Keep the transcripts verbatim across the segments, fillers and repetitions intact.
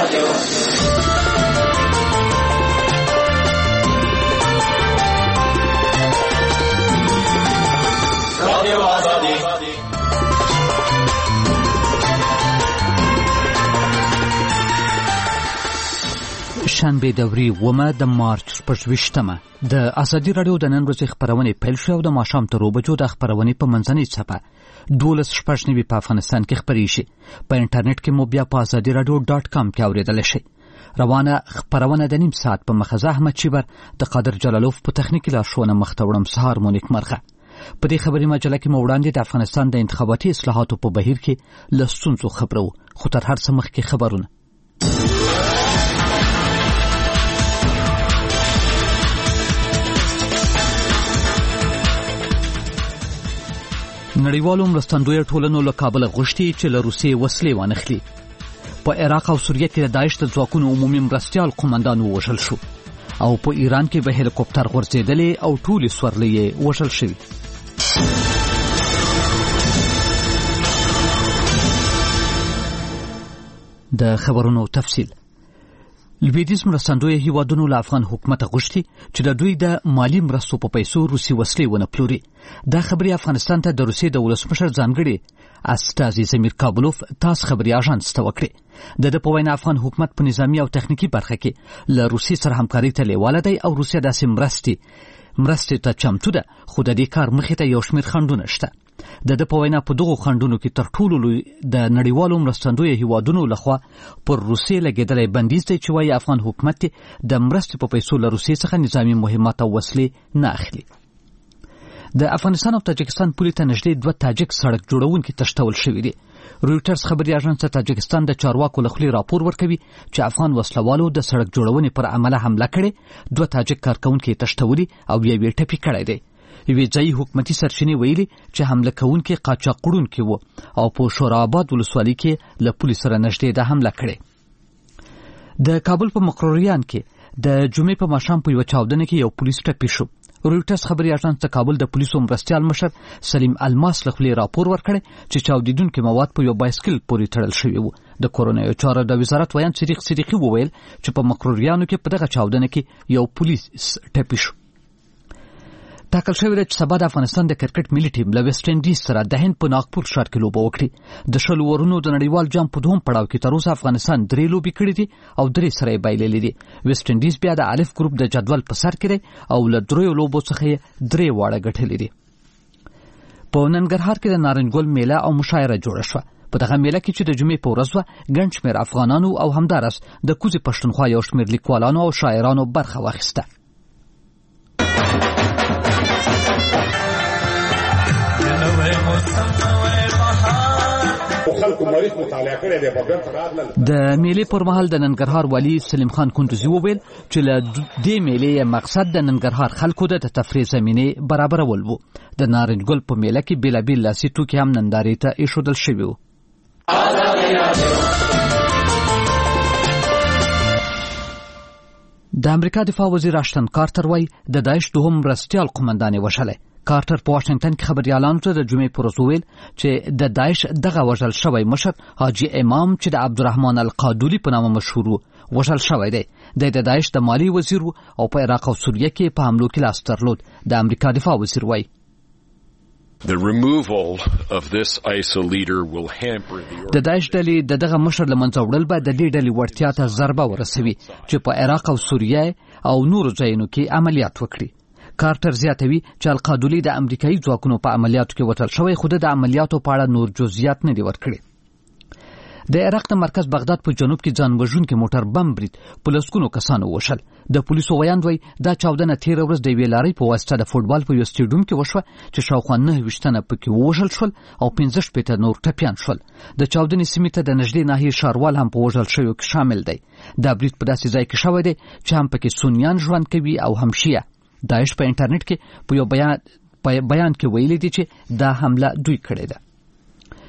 شنبه دوري ومه د مارچ شپږویشتمه د ازادي راډیو د نن ورځې خبرونه پیل شوې او د ماښام تر اوو بجو د خبرونې په منځنۍ څپه دولس شپږ نوي په افغانستان کې خپرې شي. په انټرنیټ کې مو بیا په ازادي راډیو ډاټ کام کې اورېدلی شئ. روانه خبرونه د نیم ساعت په مخه احمد چیبر د قادر جلالوف په تخنیکي لارښوونه مخته وړم. سهار مو نیکمرغه. په دې خبري مجله کې مو وړاندې د افغانستان د انتخاباتي اصلاحاتو په بهیر کې له ستونزو خبرو، خو تر هر څه مخکې خبرونه. نړیوالو مرستندویه ټولنو له کابله غوښتي چې له روسیې وسلې وانخلي. په عراق او سوریه کې د داعش د ځواکونو عمومي مرستیال قومندان ووژل شو او په ایران کې به هلیکوپټر غورځېدلې او ټولې سورلۍ یې وژل شوي. د خبرونو تفصیل. لویدیځ مرستندویه هیوادونو له افغان حکومت غوښتي چې د دوی د مالی مرستو په پیسو روسي وسلې ونه پلوري. دا خبري افغانستان ته د روسیې د ولسمشر ځانګړي استازي زمیر کابلوف تاس خبري اژانس ته وکړي. د د په وینا افغان حکومت په نظامی او تخنیکی برخه کې له روسیې سره همکاري ته لیواله دی او روسیه داسې مرستې مرستې ته چمتو ده، خو د دې کار مخې ته یو شمېر خنډونه شته. د د په وینا په دغو خنډونو کې تر ټولو لوی د نړیوالو مرستندویه هیوادونو لخوا پر روسیې لګېدلی بندیز دی چې وایي افغان حکومت د مرستې په پیسو له روسیې څخه نظامي مهمات او وسلې نه اخلي. د افغانستان او تاجکستان پولې ته نږدې دوه تاجک سړک جوړونکي تښتول شوي دي. رویټرز خبري اژانس تاجکستان د چارواکو له خولې راپور ورکوي چې افغان وسلوالو د سړک جوړونې پر عمله حمله کړې، دوه تاجک کارکونکي تښتولي او یو یې ټپي کړی دی. یوې ځایي حکومتي سرچینې ویلي چې حمله کوونکي قاچاقوړونکي وو او په شوراباد ولسوالۍ کې له پولې سره نږدې د حمله کړې. د کابل په مقروریان کې د جمعې په ماښام په یوه چاودنه کې یو پولیس ټپي شو. رویټرز خبري اژانس د کابل د پولیسو مرستیال مشر سلیم الماس له خولې راپور ورکړی چې چاودیدونکي مواد په یو بایسکل پورې تړل شوي وو. د کورنیو چارو د وزارت ویان صدیق صدیقي وویل چې په مقروریانو کې په دغه چاودنه کې یو پولیس ټپي شو. ټاکل شوې ده چې سبا د افغانستان د کرکټ ملي ټیم له ویسټ انډیز سره د هند په ناګپور ښار کې لوبه وکړي. د شلو ورونو د نړیوال جام په دوهم پړاو کې تر اوسه افغانستان درې لوبې کړې دي او درې سره یې بایللې دي. ویسټ انډیز بیا د الف ګروپ د جدول په سر کې دی او له دریو لوبو څخه یې درې واړه ګټلې دي. په ننګرهار کې د نارنج ګل میله او مشاعره جوړه شوه. په دغه میله کې چې د جمعې په ورځ وه، ګڼ شمېر افغانانو او همداراز د کوزې پښتونخوا یو شمېر لیکوالانو او شاعرانو برخه واخیسته. د میلې پر مهال د ننګرهار والي سلیم خان کندوزي وویل چې له دې میلې مقصد د ننګرهار خلکو د تفریح زمینې برابرول وو. د نارنج ګل په میله کې بېلابېل لاسي توکي هم نندارې ته ایښودل شوي وو. د امریکا دفاع وزیر اشتن کارتر وایي د داعش دوهم مرستیال قومندان یې وژلی. کارتر په واشنګټن کې خبريالانو ته د جمعې پر ورځ وویل چې د داعش دغه وژل شوی مشر حاجي امام چې د عبدالرحمن القادولي په نامه مشهور و وژل شوی دی. د داعش د مالی وزیر او په عراق او سوریه کې په حملو کې لاس درلود. د امریکا دفاع وزیر وایي The removal of this I S I L leader will hamper the د داعش ډلې د دغه مشر له منځه وړل به د دې ډلې وړتیا ته ضربه ورسوي چې په عراق او سوریه او نورو ځایونو کې عملیات وکړي. کارتر زیاتوي چې القادولي د امریکایي ځواکونو په عملیاتو کې وتل شوی، خو د عملیاتو په اړه نور جزئیات نه دي ورکړي. د عراق د مرکز بغداد په جنوب کې ځان وژونکي موټر بم برید په لسګونو کسانو وشل. د پولیسو ویاند وایي دا چاودنه تېره ورځ د یوې لارۍ په واسطه د فوټبال په یو سټیډیوم کې وشوه چې شاوخوا نهه ویشت تنه پکې ووژل شول او پنځه شپېته نور ټپیان شول. د چاودنې سیمې ته د نږدې ناحیې ښاروال هم په وژل شویو کې شامل دی. دا برید په داسې ځای کې شوی دی چې هم پکې سنیان ژوند کوي او هم شیعه. داعش په انټرنیټ کې په یو بیان په بیان کې ویلي دي چې دا حمله دوی کړې ده.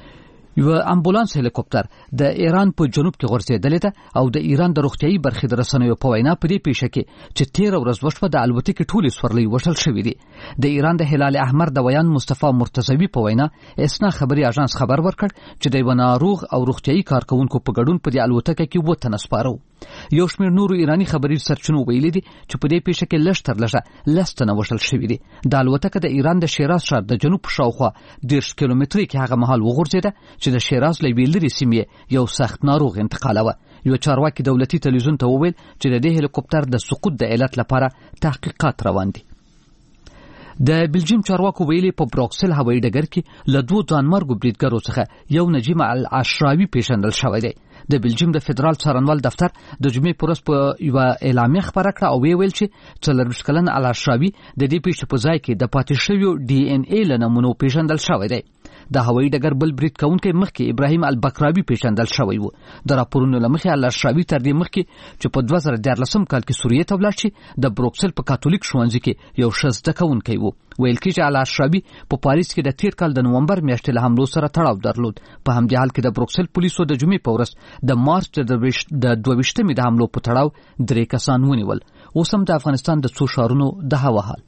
یو امبولانس هلیکوپټر د ایران په جنوب کې غورځېدلې ده او د ایران د روغتيایي برخې د رسنیو په وینا په دې پیښه کې چې تیر ورځ وشوه د الوتکې ټولې سورلۍ وشل شوې دي. د ایران د هلال احمر د ویان مصطفی مرتضوی په وینا اسنا خبري اژانس خبر ورکړ چې د ناروغ او روغتيایي کارکونکو په ګډون په دې الوتکه کې وو تنسپارو. یو شمېر نورو ایرانی خبري سرچینو ویلي دي چې په دې پیښه کې لږ تر لږه لستنه وشل شوې دي. د الوتکه د ایران د شیراز ښار د جنوب شاوخوا ډېر کیلومتري کې هغه مهال وغورځیده چې د شیراز له ویلري سیمې یو سخت ناروغ انتقالوه. یو چارواکي دولتي تلویزیون ته وویل چې د دې هلیکوپټر د سقوط د علت لپاره تحقیقات روان دي. د بلجیم چارواکو ویلي په بروکسل هوایي ډګر کې له دوه ځانمرګو بریدګرو څخه یو نجیم العشراوي پیژندل شوی دی. د بلجیم د فدرال څارنوال دفتر د جمعې په ورځ په یو اعلامیه خبره کړه او ویل چې څلورویشت کلن العشراوي د دې پیښې په ځای کې د پاتې شویو ډي ان اے له نمونو پیژندل شوی دی. د هوایي ډګر بل برید کوونکی مخکې ابراهیم البکراوي پیژندل شوی و. د راپورونو له مخې العشراوي تر دې مخکې چې په دوه زره دیارلسم کال کې سوریې ته ولاړ شي د بروکسل په کاتولیک ښوونځي کې یو ښه زده کوونکی و. ویل کېږي چې العشراوي په پاریس کې د تیر کال د نومبر میاشتې له حملو سره تړاو درلود. په همدې حال کې د بروکسل پولیسو د جمعې په ورځ د مارچ د دوه ویشتمې د حملو په تړاو درې کسان ونیول. اوس هم د افغانستان د څو ښارونو د هوا حال.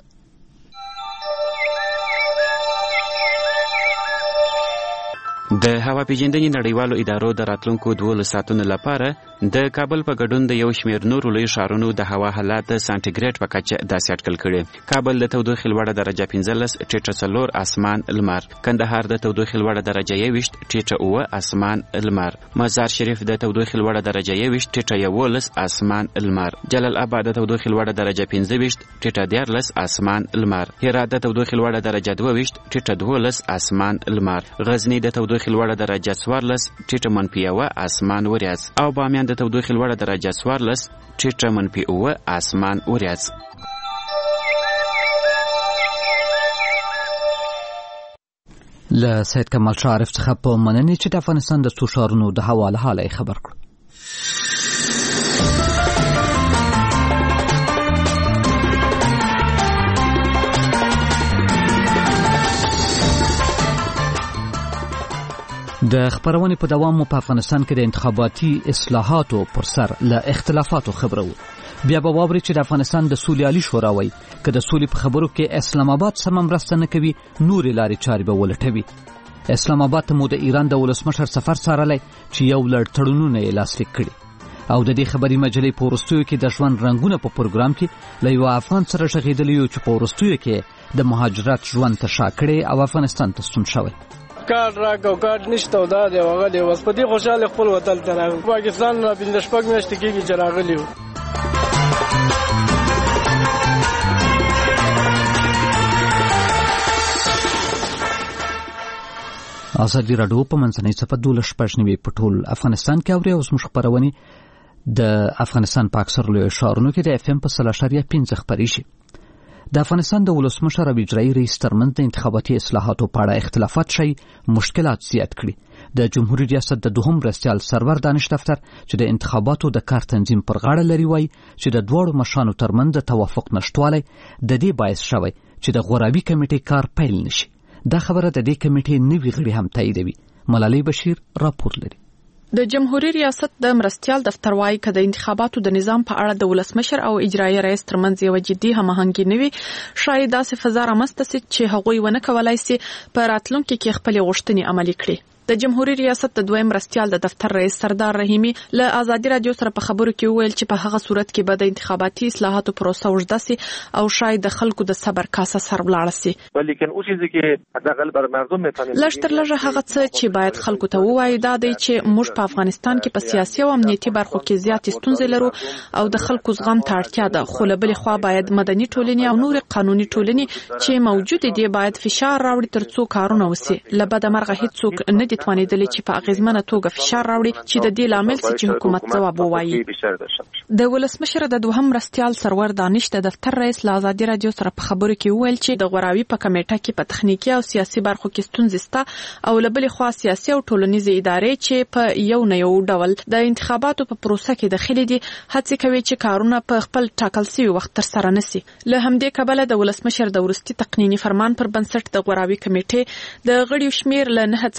د هوا پیژندنې نړیوالو ادارو د راتلونکو دوه ساعتونو لپاره د کابل په ګډون د یو شمېر نورو لوی ښارونو د هوا حالات سانټیګریډ په کچه داسې اټکل کړي. کابل د تودوخې لوړه درجه پنځلس ټیټه څلور اسمان لمر، کندهار د تودوخې لوړه درجه یوویشت ټیټه اووه اسمان لمر، مزار شریف د تودوخې لوړه درجه یوویشت ټیټه یوولس اسمان لمر، جلال آباد د تودوخې لوړه درجه پنځه ویشت ټیټه دیارلس اسمان لمر، هرات د تودوخې لوړه درجه دوه ویشت ټیټه دولس اسمان لمر، غزنی د تودوخې لوړه درجه څوارلس ټیټه منفي یوه اسمان وریځ او بامیان د تودوخې لوړه درجه څوارلس ټیټه منفي اووه اسمان وریځ. له سید کمال شاه عارف څخه په مننې چې د افغانستان د څو ښارونو د هوا له حاله خبر کړو. د خبرونې په دوام په افغانستان کې د انتخاباتي اصلاحاتو پر سر له اختلافاتو خبرو. بیا به واوري چې د افغانستان د سولې عالی شورا وایي که د سولې په خبرو کې اسلام آباد سم مرسته نه کوي نورې لارې چارې به ولټوي. اسلام آباد ته مو د ایران د ولسمشر سفر څارلی چې یو لړ تړونونه یې لاسلیک کړي او د دې خبري مجلې په وروستیو کې د ژوند رنګونه په پروګرام کې له یو افغان سره غږېدلی یو چې په وروستیو کې د مهاجرت ژوند ته شا کړی او افغانستان ته ستون شوی. کار راکو کار نشته او دا دی وغلی اوس په دې خوشاله خپل وطن ته راغلی. پاکستان را پنځه شپږ میاشتې کېږي چې راغلی و. ازادي راډیو په منځنۍ صفحه دولس شپږ نوي په ټول افغانستان کې اوري. اوس موږ خبرونه د افغانستان په اکثر لویو ښارونو کې د اف ام په سل اشاریه پنځه خپریږي. د افغانستان د ولسمشر او اجرایي رئیس ترمنځ د انتخاباتي اصلاحاتو په اړه اختلافات شي مشکلات زیات کړي. د جمهوریت ریاست د دوهم مرستیال سرور دانش دفتر چې د انتخاباتو د کار تنظیم پر غاړه لري وایي چې د دواړو مشرانو ترمنځ د توافق نشټوالی د دې باعث شوی چې د غورابي کمیټې کار پیل نشي. دا خبره د دې کمیټې نوي غړي هم تاییدوي. ملالۍ بشیر راپور لري. د جمهوریت ریاست د مرستیال دفتر وايي چې د انتخاباتو د نظام په اړه د ولسمشر او اجرایي رئیس ترمنځ یو جدي هماهنګي نه وي. شاید داسې فضا رامنځته شي چې هغوی ونه کولای شي په راتلونکي کې خپل غوښتنې عملي کړي. د جمهوریت ریاست د دویم مرستیال د دفتر رئیس سردار رحیمی له ازادي رادیو سره په خبرو کې وویل چې په هغه صورت کې به د انتخاباتي اصلاحاتو پروسه اوږده سي او شاید د خلکو د صبر کاسه سر ولاړ سي. ولیکن اوس چې حداقل بر مردم میتونن لږ تر لږه هغه څه چې باید خلکو ته ووایي دا دی چې موږ په افغانستان کې په سیاسي او امنیتي برخو کې زیاتې ستونزې لرو او د خلکو زغم ته اړتیا ده. خو له بلې خوا باید مدني ټولنې او نور قانوني ټولنې چې موجود دي باید فشار راوړي ترڅو کارونه وسي. له بده مرغه هیڅوک نه دي توانیدلی چې په اغیزمنه توګه فشار راوړي چې د دې لامل څه چې حکومت ځواب ووایي. د ولسمشر د دوهم مرستیال سرور دانش د دفتر رئیس له ازادي رادیو سره په خبرو کې وویل چې د غوراوي په کمیټه کې په تخنیکی او سیاسي برخو کې ستونزې شته او له بلې خوا سیاسي او ټولنیزې ادارې چې په یو نه یو ډول د انتخاباتو په پروسه کې داخلي دي هڅه کوي چې کارونه په خپل ټاکل شوي وخت ترسره نشي. له همدې کبله د ولسمشر د ورستي تقنینی فرمان پر بنسټ د غوراوي کمیټې د غړیو شمیر له نه څخه اوه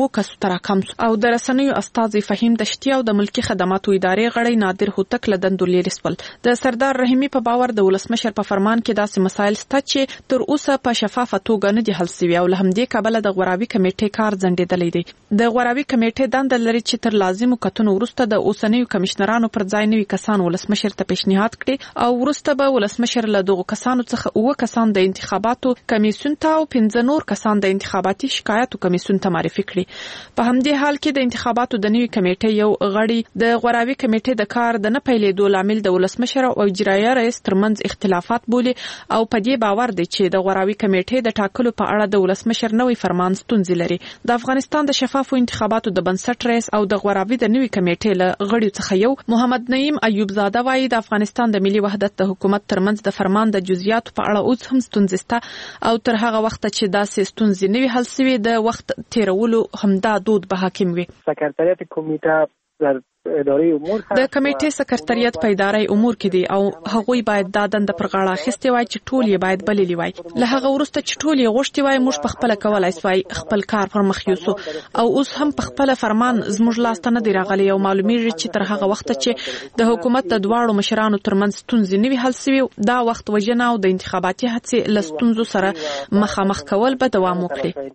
کسو تر کم او د رسنیو استاذ فهیم دشتي او د ملکی خدماتو ادارې غړی نادر هوتک لدندو لیرسول د سردار رحیمی په باور د ولسمشر په فرمان کې داسې مسایل سته چې تر اوسه په شفافه توګه نه دي حل شوي او له همدې کبله د غوراوي کمیټې کار ځنډېدلی دی د غوراوي کمیټې دنده لري چې تر لازمو کتنو وروسته د اوسنیو کمشنرانو پر ځای نوي کسان ولسمشر ته پیشنهاد کړي او وروسته به ولسمشر له دغو کسانو څخه اوه کسان د انتخاباتو کمیسیون ته او پنځه نور کسان د انتخاباتي شکایاتو کمیسیون ته معرفي کړي په همدې حال کې د انتخاباتو د نوي کمیټې یو غړي د غوراوي کمیټې د کار د نه پیلېدو لامل د ولسمشر او اجرایه رئیس ترمنځ اختلافات بولي او په دې باور دی چې د غوراوي کمیټې د ټاکلو په اړه د ولسمشر نوې فرمان ستونزې لري د افغانستان د شفافو انتخاباتو د بنسټ رئیس او د غوراوي د نوي کمیټې له غړیو څخه یو محمد نعیم ایوب زاده وايي د افغانستان د ملي وحدت د حکومت ترمنځ د فرمان د جزئیاتو په اړه اوس هم ستونزې شته او تر هغه وخت چې داسې ستونزې نه وي حل شوي د وخت تیرولو همدا دود به حاکم وي. سکرتریات کمیټه در ادارې امور د کمیټې سکرټریات په ادارې امور کې دی او هغوی باید دا دنده پر غاړه اخیستې وای چې ټول یې باید بللی وای. له هغه وروسته چې ټول یې غوښتي وای موږ په خپل کولای سوای خپل کار پر مخ یوسو او اوس هم په خپل فرمان زموږ لاس ته نه دی راغلی او معلومیږي چې تر هغه وخت چې د حکومت د دواړو مشرانو ترمنځ ستونزې نه وي حل شوي دا وخت وژنه او د انتخاباتي هڅې له ستونزو سره مخامخ کول به دوام وکړي.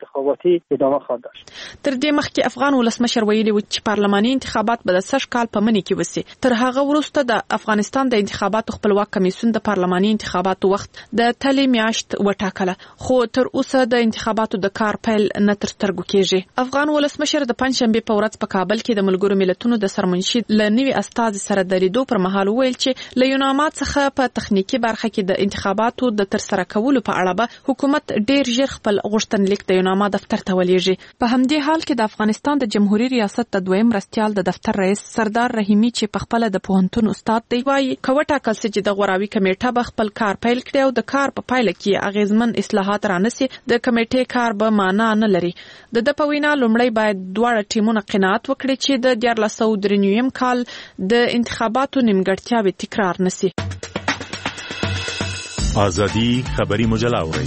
تر دې مخکې افغان ولسمشر ویلي و چې پارلماني انتخابات به د سږ کال په مني کې وسی. تر هغه وروسته د افغانستان د انتخاباتو خپلواک کمیسیون د پارلماني انتخاباتو وخت د تلې میاشت وټاکله خو تر اوسه د انتخاباتو د کار پیل نه تر سترګو کېږي. افغان ولسمشر د پنځشنبه په ورځ په کابل کې د ملګرو ملتونو د سرمنشي ل نوي استاد سره د لیدو پر مهال ویل چې له یوناما څخه په تخنیکی برخه کې د انتخاباتو د تر سره کولو په اړه به حکومت ډیر ژر خپل غوښتنلیک د یوناما دفتر ته ولېږي. په همدې حال کې د افغانستان د جمهوریت ریاست د دویم رئیس د دفتر رئیس سردار رحیمی چې په خپل د پوهنتون استاد دی وايي کوټه ټاکل چې د غوراوي کمیټه به خپل کار پیل کړي او د کار په پایله کې اغیزمن اصلاحات رانسي د کمیټې کار به معنا نه لري. د د پوینا لومړی باید دواړه ټیمونه قناعت وکړي چې د دیار لسو درنویم کال د انتخاباتو نیمګړتیاوې تکرار نشي. ازادي خبري مجله اوري.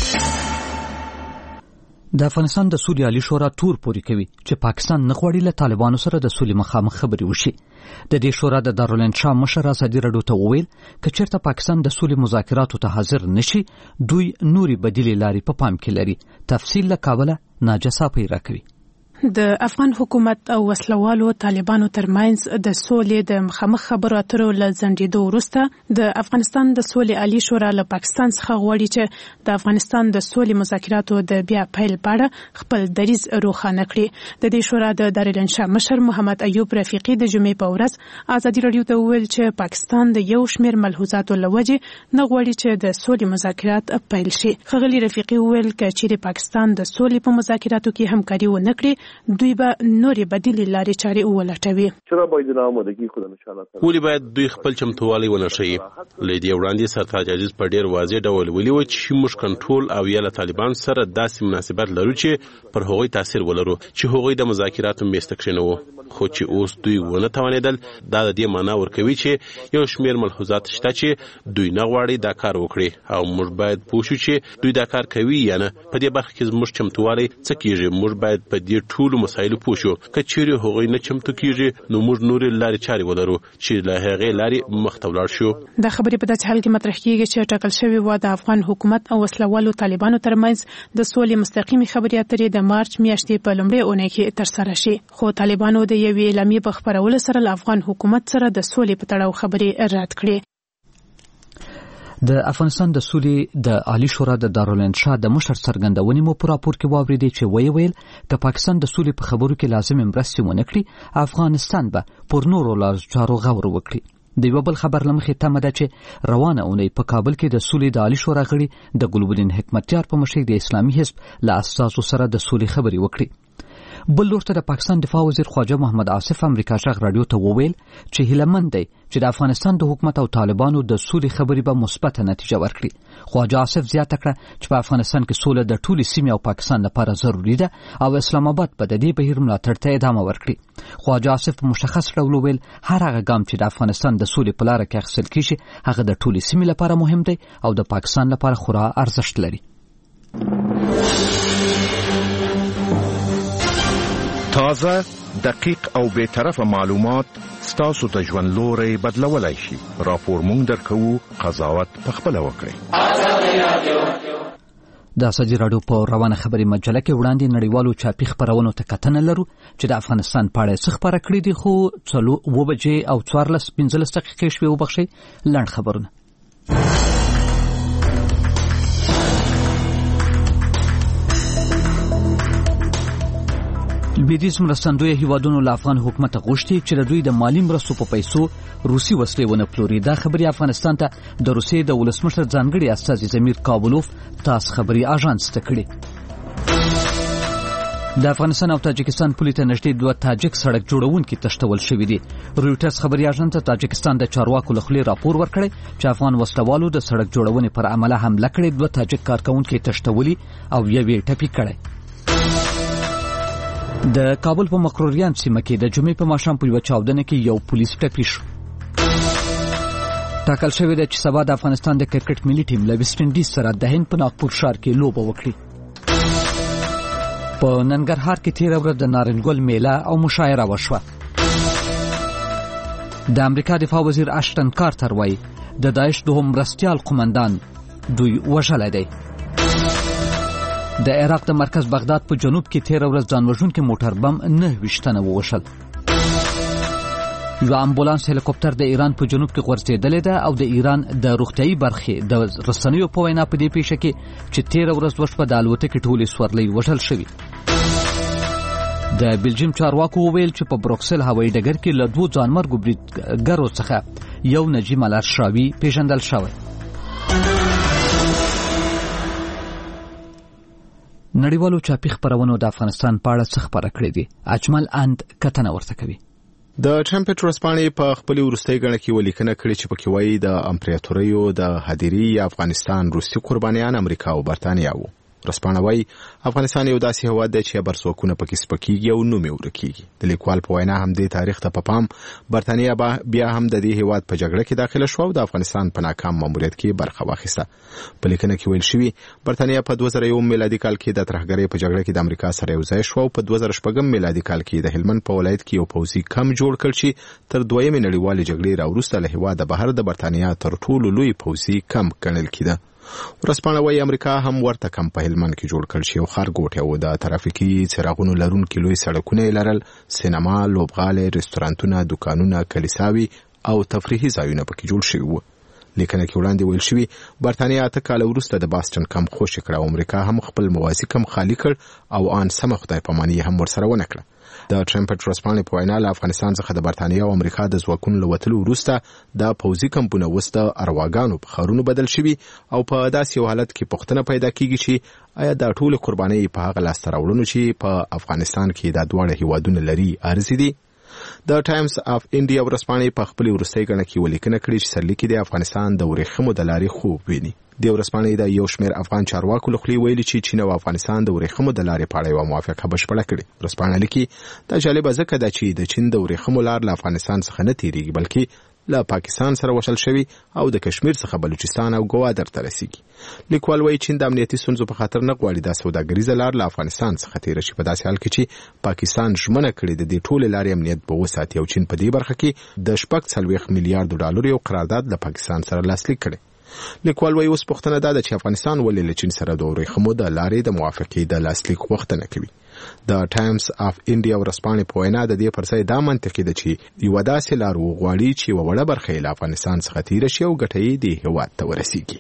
د افغانستان د سولې عالی شورا تور پوري کوي چې پاکستان نه غواړي له طالبانو سره د سولې مخامخ خبرې وشي. د دې شورا د دارالانشا مشر ازادي راډیو ته وویل چې چېرته پاکستان د سولې مذاکراتو ته حاضر نشي دوی نوري بدیلې لارې په پام کې لري. تفصیل له کابل ناجسا پیرا کوي. د افغان حکومت او وسلوالو طالبانو ترمنځ د سولې د مخامخ خبرو اترو له ځنډېدو وروسته د افغانستان د سولې عالی شورا له پاکستان څخه غواړي چې د افغانستان د سولې مذاکراتو د بیا پیل په اړه خپل دریځ روښانه کړي. د دې شورا د دارالانشا مشر محمد ایوب رفیقي د جمعې په ورځ ازادي راډیو ته وویل چې پاکستان د یو شمېر ملحوظاتو له وجې نه غواړي چې د سولې مذاکرات پیل شي. ښاغلي رفیقي وویل که چیرې پاکستان د سولې په مذاکراتو کې همکاري ونه کړي دوی به نورې بدیلې لارې چارې ولټوي. ولې باید دوی خپل چمتووالی ونښيي؟ له دې وړاندې سرتاج عزیز په ډېر واضح ډول ویلي و چې موږ کنټرول او یا له طالبان سره داسې مناسبت لرو چې پر هغوی تاثیر ولرو چې هغوی د مذاکراتو میز ته کښېنوو. خو چې اوس دوی ونه توانېدل دا د دې معنا ورکوي چې یو شمېر ملحوظات شته چې دوی نه غواړي دا کار وکړي او موږ باید پوه شو چې دوی دا کار کوي یا نه. په دې برخه کې زموږ چمتووالی څه کېږي؟ موږ باید په دې ټولو مسایلو پوه شو. که چیرې هغوی نه چمتو کېږي نو موږ نورې لارې چارې ولرو چې له هغې لارې مخ ته ولاړ شو. دا خبرې په داسې حال کې مطرح کېږي چې ټاکل شوې وه د افغان حکومت او وسلوالو طالبانو ترمنځ د سولې مستقیمې خبرې اترې د مارچ میاشتې په لومړۍ اونۍ کې ترسره شي. خو طالبانو د یوې اعلامیې په خپرولو سره له افغان حکومت سره د سولې په تړاو خبرې رد کړې. د افغانستان د سولې د عالی شورا د دارالانشا د مشر څرګندونې مو په راپور کې واوریدې چې ویې ویل که پاکستان د سولې په خبرو کې لازم مرستې ونه کړي افغانستان به پر نورو لارو چارو غور وکړي. د یو بل خبر لمخې تمه ده چې روانه اونۍ په کابل کې د سولې د عالی شورا غړي د ګلبدین حکمتیار په مشرۍ د اسلامي حزب له اساسو سره د سولې خبرې وکړي. بل لور ته د پاکستان دفاع وزیر خواجه محمد عاصف امریکا شغ رادیو ته وویل چې هیلهمند دی چې د افغانستان د حکومت او طالبانو د سولې خبرې به مثبته نتیجه ورکړي. خواجه عاصف زیاته کړه چې په افغانستان کې سوله د ټولې سیمې او پاکستان لپاره ضروري ده او اسلام آباد به د دې بهیر ملاتړ ته ادامه ورکړي. خواجه عاصف په مشخص ډول وویل هر هغه ګام چې د افغانستان د سولې په لاره کې اخیستل کیږي هغه د ټولې سیمې لپاره مهم دی او د پاکستان لپاره خورا ارزښت لري. تازه، دقیق او بے طرفه معلومات ستاسو ته ژوند لوري بدلولای شي. راپور مونږ درکوو، قضاوت پخپله وکړئ. د ازادي راډیو په روانه خبري مجله کې وړاندې نړیوالو چاپي خبرونو ته کتنه لرو چې د افغانستان په اړه څه خبره کړې دي، خو څلو اوه بجې او څوارلس پنځلس دقیقې شوې. وبخښئ، لنډ خبرونه. لویدیځ مرستندویه هیوادونو له افغان حکومت غوښتي چې د دوی د مالی مرستو په پیسو روسي وسلې ونه پلوري. دا خبري افغانستان ته د روسیې د ولسمشر ځانګړي استازي زمیر کابلوف تاس خبري اژانس ته کړی. د افغانستان او تاجکستان پولې ته نږدې دوه تاجک سړک جوړونکي تښتول شوي دي. رویټرز خبري اژانس ته تاجکستان د چارواکو له خولې راپور ورکړی چې افغان وسلوالو د سړک جوړونې پر عمله حمله کړې، دوه تاجک کارکونکي تښتولي او یو یې ټپي کړی. د کابل په مقروریان سیمه کې د جمعې په ماښام په یوه چاودنه کې یو پولیس ټپي شو. ټاکل شوې ده چې سبا د افغانستان د کرکټ ملي ټیم له ویسټ انډیز سره د هند په ناګپور ښار کې لوبه وکړي. په ننګرهار کې تېره ورځ د نارنجګل میله او مشاعره وشوه. د امریکا دفاع وزیر اشټن کارتر وایي د داعش دوهم مرستیال قومندان دوی وژلی دی. د عراق د مرکز بغداد په جنوب کې تېره ورځ ځانوژونکي موټر بم نه ویشت تنه ووژل. یو امبولانس هلیکوپټر د ایران په جنوب کې غورځېدلې ده او د ایران د روغتیايي برخې د رسنیو په وینا په دې پیښه کې چې تېره ورځ وشوه د الوتکې ټولې سورلۍ وژل شوي. د بلجیم چارواکو وویل چې په بروکسل هوایي ډګر کې له دوو ځانمرګو بریدګرو څخه یو نجیم الارشاوي پیژندل شوی. نړیوالو چاپي خبرونو د افغانستان په اړه څه خبره کړې دي؟ اجمل اند کتنه ورته کوي. د ټرمپ ټرسپانې په خپل وروستۍ غړ کې ولیکنه کړې چې پکې وایي د امپراتوریو د هدیري افغانستان روسي قربانیان امریکا او برتانیا وو. رسپانه وایي افغانستان یو داسې هیواد دی چې برسوکونه پکې سپکیږي او نوم یې ورکیږي. د لیکوال په وینا هم د تاریخ ته په پام برتانیا بیا هم د دې هیواد په جګړه کې داخله شو او د افغانستان په ناکام ماموریت کې برخه واخیسته. په لیکنه کې ویل شوی برتانیا په دوه زره یو میلادي کال کې د ترهګرۍ په جګړه کې د امریکا سره یو ځای شو او په دوه زره شپږم میلادي کال کې د هلمند په ولایت کې یو پوځي کم جوړ کړ چې تر دویمې نړیوالې جګړې راوروسته له هیواده بهر د برتانیا تر ټولو لوی پوځي کم ګڼل کېده. ورسپانه وایي امریکا هم ورته کم په هلمند کې جوړ کړ چې یو ښارګوټی و. د ترافیکي څراغونو لرونکي لوی سړکونه یې لرل، سینما، لوبغالۍ، رستورانتونه، دوکانونه، کلیساوي او تفریحي ځایونه پکې جوړ شوي وو. لیکنه کې وړاندې ویل شوي برتانیا اته کاله وروسته د باستن کم خوشې کړه او امریکا هم خپل موازي کم خالي کړ او آن سمه خدای پاماني هم ورسره ونه کړه. د ټرمپ ټرسپانې په وینا له افغانستان څخه د برتانیا او امریکا د ځواکونو له وتلو وروسته د پوځي کمپونه اوس د ارواګانو په ښارونو بدل شوي او په داسې یو حالت کې پوښتنه پیدا کیږي چې آیا دا ټول قربانۍ په هغه لاسته راوړنو چې په افغانستان کې دا دواړه هیوادونه لري ارزي دي؟ د ټایمز اف انډیا ورسپانې په خپل وروستۍ غړ کې ولیکنه کړې چې سرلیکي د افغانستان د ورېښمو د لارې خوب ویني. د ورسپانې د یو شمېر افغان چارواکو له خولې ویلي چې چین او افغانستان د ورېښمو د لارې په اړه یوه موافقه بشپړه کړې. ورسپانې لیکي دا جالبه ځکه ده چې د چین د ورېښمو لار له افغانستان څخه نه تیریږي بلکې له پاکستان سره وصل شوی او د کشمیر څخه بلوچستان او ګوادر ته رسیږي. لیکوال وایي چین د امنیتي ستونزو په خاطر نه غواړي دا سوداګریزه لار له افغانستان څخه تیر شي په داسې حال کې چې پاکستان ژمنه کړې د دې ټولې لارې امنیت به وساتي او چین په دې برخه کې د شپږ څلوېښت میلیارډ ډالر یو قرارداد له پاکستان سره لاسلیک کړي. لیکوال وایي اوس پوښتنه دا ده چې افغانستان ولې له چین سره د ورېښمو د لارې د موافقې د لاسلیک غوښتنه کوي. د ټایمز اف انډیا ورسپانې په وینا د دې پر ځای دا منطقي ده چې یوه داسې لار وغواړي چې یوه وړه برخه یې له افغانستان څخه تېره شي او ګټه یې دې هېواد ته ورسیږي.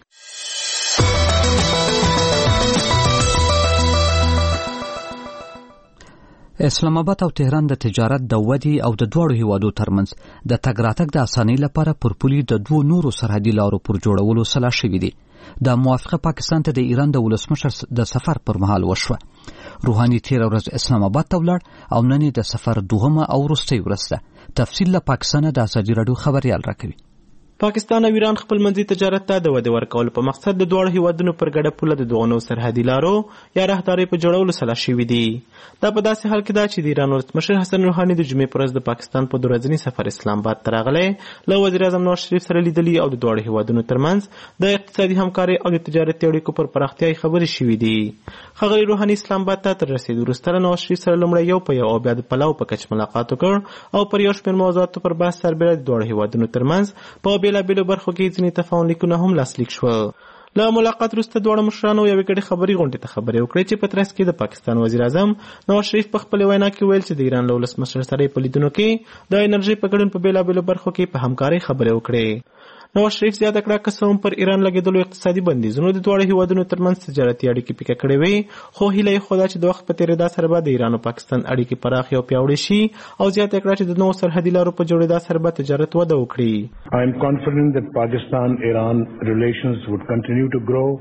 اسلام آباد او تهران د تجارت د ودې او د دواړو هیوادو ترمنځ د تګ راتګ د اسانۍ لپاره پر پولي د دوو نورو سرحدي لارو پر جوړولو سلا شوي دي. دا موافقه پاکستان ته د ایران د ولسمشر د سفر پر مهال وشوه. روحاني تېره ورځ اسلام آباد ته ولاړ او نن د سفر دوهمه او وروستۍ ورځ ده. تفصیل له پاکستانه د ازادي راډیو خبریال راکوي. پاکستان او ایران خپل منځي تجارت ته د وده ورکولو په مقصد د دوه هیوادونو پر ګډه پوله د دوه نو سرحدي لارو یا راهداري په جوړولو سلا شوي دي. دا په داسې حال کې ده چې د ایران ولسمشر حسن روحاني د جمعې پر ورځ د پاکستان په دوه ورځني سفر اسلام آباد ته راغلی، له وزیر اعظم نواز شریف سره لیدلي او د دوه هیوادونو ترمنځ د اقتصادي همکارۍ او د تجارتي اړیکو پر پراختیا خبرې شوي دي. ښاغلي روحاني اسلام آباد ته تر رسیدو وروسته له نواز شریف سره لومړی یو په یو او بیا د پلاو په کچ ملاقات وکړ او پر یو شمېر موضوعاتو پر بحث سربېره د دوه هیوادونو ترمنځ په بېلابېلو برخو کې ځینې تفاهم لیکونه هم لاسلیک شول. له ملاقات وروسته دواړو مشرانو یوې ګډې خبري غونډې ته خبرې وکړې چې په ترڅ کې د پاکستان وزیر اعظم نواز شریف په خپلې وینا کې ویل چې د ایران له ولسمشر سره په لیدنو کې د انرژۍ په ګډون په بېلابېلو برخو کې په همکارۍ خبرې وکړې. نواز شریف زیاته کړه که څه هم پر ایران لګېدلو اقتصادي بندیزونو د دواړو هیوادونو ترمنځ تجارتي اړیکې پیکه کړې وې، خو هیله یې خو دا چې د وخت په تېرېدا سره به د ایران او پاکستان اړیکې پراخې او پیاوړې شي او زیاته کړه چې د نوو سرحدي لارو په جوړېدا سره به تجارت وده وکړي. I am confident that Pakistan-Iran relations would continue to grow.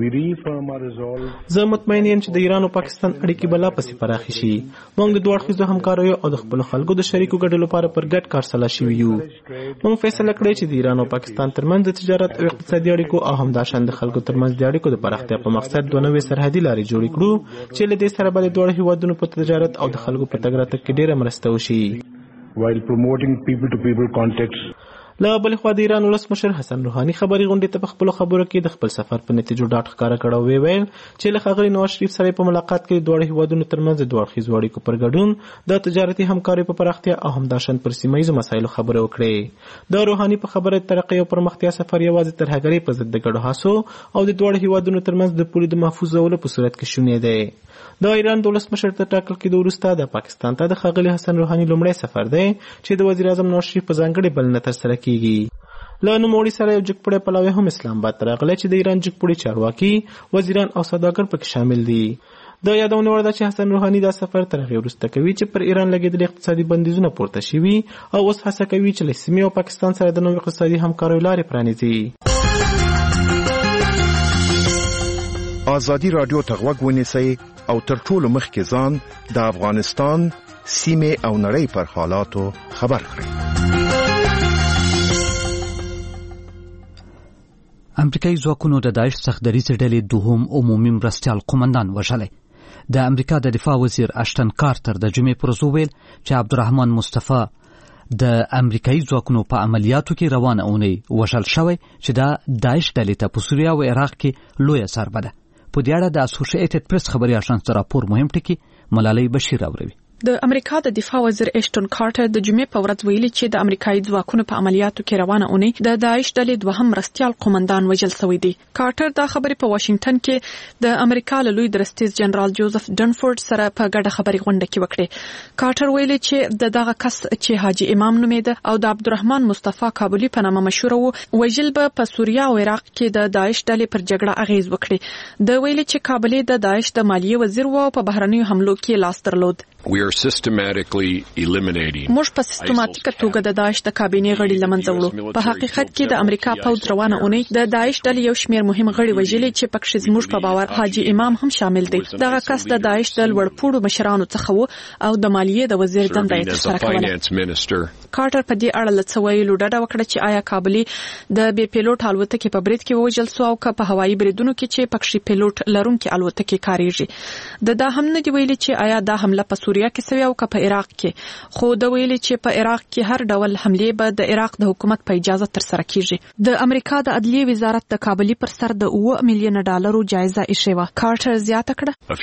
زه مطمئن یم چې د ایران او پاکستان اړیکې به لا پسې پراخې شي. موږ د دوه اړخیزو همکاریو او د خپلو خلکو د شریکو ګټو لپاره پر ګډ کار سلا شوي یو. موږ فیصله کړې چې د ایران او پاکستان ترمنځ د تجارت او اقتصادي اړیکو او همداشان د خلکو ترمنځ د اړیکو د پراختیا په مقصد دوه نوې سرحدي لارې جوړې کړو چې له دې سره به د دوه هیوادونو په تجارت او د خلکو په تګ راتګ کې ډېره مرسته وشي. While promoting people-to-people contacts. له بلې خوا د ایران ولسمشر حسن روحاني خبري غونډې ته په خپلو خبرو کې د خپل سفر په نتیجو ډاډ ښکاره کړ او ویل چې له ښاغلي نواز شریف سره په ملاقات کې د دواړو هیوادونو ترمنځ د دوه اړخیزو اړیکو پر ګډون د تجارتي همکارۍ په پراختیا او همداشان پر سیمه ییزو مسایلو خبرې وکړې. د روحاني په خبره ترقۍ او پرمختیا سفر یوازې ترهګرۍ په ضد د ګډو هڅو او د دواړو هیوادونو ترمنځ د پولې د محفوظولو په صورت کې شونی دی. د ایران د ولسمشر تر ټاکل کېدو وروسته د پاکستان ته د ښاغلي حسن روحاني لومړی سفر دی چې د وزیر اعظم نواز شریف په ځانګړې بلنه ترسره کیږي. له نوموړي سره یو جګپوړی پلاوی هم اسلام آباد ته راغلی چې د ایران جګپوړي چارواکي وزیران او سوداګر پکې شامل دي. د یادونې وړ ده چې حسن روحاني دا سفر تر هغې وروسته کوي چې پر ایران لګېدلي اقتصادي بندیزونه پورته شوي او اوس هڅه کوي چې له سیمې او پاکستان سره د نوو اقتصادي همکاریو لارې پرانیزي. ازادي راډیو ته غوږ ونیسئ او تر ټولو مخکې ځان د افغانستان سیمې او نړۍ پر حالاتو خبر کړئ. امریکایي ځواکونو د داعش څخه دریځ ډلې دوهم عمومي مرستیال قومندان وژلی. د امریکا د دفاع وزیر اشټن کارتر د جمعې پر ورځ وویل چې عبدالرحمن مصطفی د امریکایي ځواکونو په عملیاتو کې روانه اونۍ وژل شوی چې دا داعش ډلې ته په سوریه او عراق کې لویه ضربه ده. په دې اړه د اسوسییټډ پریس خبري اژانس راپور مهم ټکی ملالۍ بشیر اوروي. د امریکا د دفاع وزیر اشټن کارټر د جمعې په ورځ ویلي چې د امریکایي ځواکونو په عملیاتو کې روانه اونۍ د داعش ډلې دوهم مرستیال قومندان وژل شوی دی. کارټر دا خبرې په واشنگټن کې د امریکا له لوی درستیز جنرال جوزف ډنفورد سره په ګډه خبري غونډه کې وکړه. کارټر ویلي چې د دغه کس چې حاجی امام نومېده او د عبدالرحمن مصطفی کابلی په نامه مشهور وو وژل به په سوریه او عراق کې د داعش ډلې پر جګړه اغیز وکړي. د ویلي چې کابلی د داعش د مالیې وزیر وو او په بهرنیو حملو کې لاس درلود. We are systematically eliminating. موږ په سیستماتیکه توګه د داعش د کابینې غړي لمنځه وړو. په حقیقت کې د امریکا پوځ روانه اونۍ د داعش ډلې یو شمېر مهم غړي وژلي چې پکې زموږ په باور حاجی امام هم شامل دی. دغه کس د داعش د لوړپوړو مشرانو څخه وو او د مالیې د وزیر دنده یې ترسره کوله. کارټر په دې اړه له څه ویلو ډډه وکړه چې آیا کابلی د بې پیلوټ الوتکې په برید کې وژل شو او که په هوایي بریدونو کې چې پکې پیلوټ لرونکي الوتکې کاریږي. د دا هم نه دی ویلي چې آیا دا حمله په سوریه کې سوي او که په عراق کې، خو د ویلي چې په عراق کې هر ډول حملې به د عراق د حکومت په اجازه ترسره کیږي. د امریکا د عدلیې وزارت د کابلی پر سر د اوه میلیونه ډالرو جایزه ایښې وه. کارټر زیاته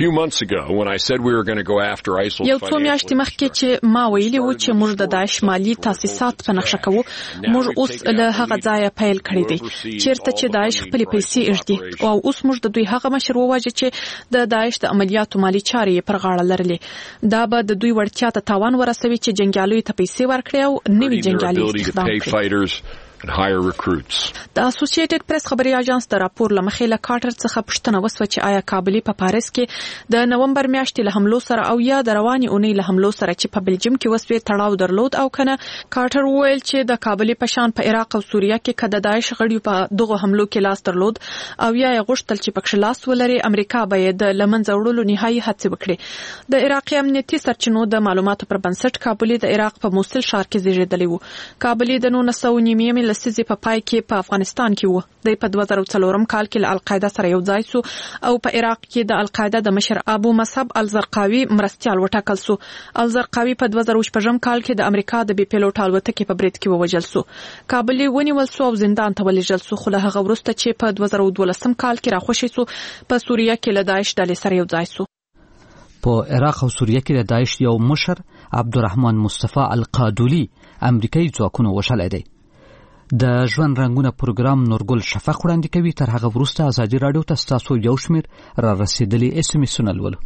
کړه یو څو میاشتې مخکې چې ما ویلي وو چې موږ د داعش مالی تاسیسات په نقشه کوو، موږ اوس له هغه ځایه پیل کړی دی چیرته چې داعش خپلې پیسې اږدي او اوس موږ د دوی هغه مشر وواژه چې د داعش د عملیاتو مالی چارې پر غاړه لرلې. دا به د دوی وړتیا ته تاوان ورسوي چې جنګیالیو ته پیسې ورکړي او نوي جنګیالي استخدام کړي. and hire recruits. د اسوسییټډ پریس خبري اژانس د راپور لمخې له کارټر څخه پوښتنه وسوه چې آیا کابلی په پاریس کې د نومبر میاشتې له حملو سره او یا د رواني اونۍ له حملو سره چې په بلجیم کې وسوي تړاو درلود او کنه. کارټر وویل چې د کابلی په شان په عراق او سوریه کې کده داعش غړي په دغه حملو کې لاس درلود او یا یې غوښتل چې پکښ لاس ولري، امریکا باید د لمنځه وړلو نهایي هڅې وکړي. د عراقي امنیتي سرچینو د معلوماتو پر بنسټ کابلی د عراق په موصل ښار کې زیږیدلی و. کابلی د نولس سوه نیمې یارویشتمې لسیزې په پای کې په افغانستان کې و. د په دوه زره څلورم کال کې له القاعده سره یو ځای سو او په عراق کې د القاعده د مشر ابو مصعب الزرقاوي مرستيال وټاکل سو. الزرقاوي په دوه زره شپږم کال کې د امریکا د بي پیلوټ الوتکې په برید کې ووژل سو. کابل ونیول سو او زندان ته ولېږل سو. خو له هغه وروسته چې په دوه زره دولسم کال کې راخوشي سو په سوریه کې له داعش ډلې سره یو ځای سو. په عراق او سوریه کې د داعش یو مشر عبدالرحمن مصطفی القادولی امریکایي ځواکونو وشلای دی. د ژوند رنگونه پروګرام نورګل شفق وړاندې کوي. تر هغه وروسته ازادي رادیو ته تاسو یو شمیر را رسیدلی اس ام اس ولولو.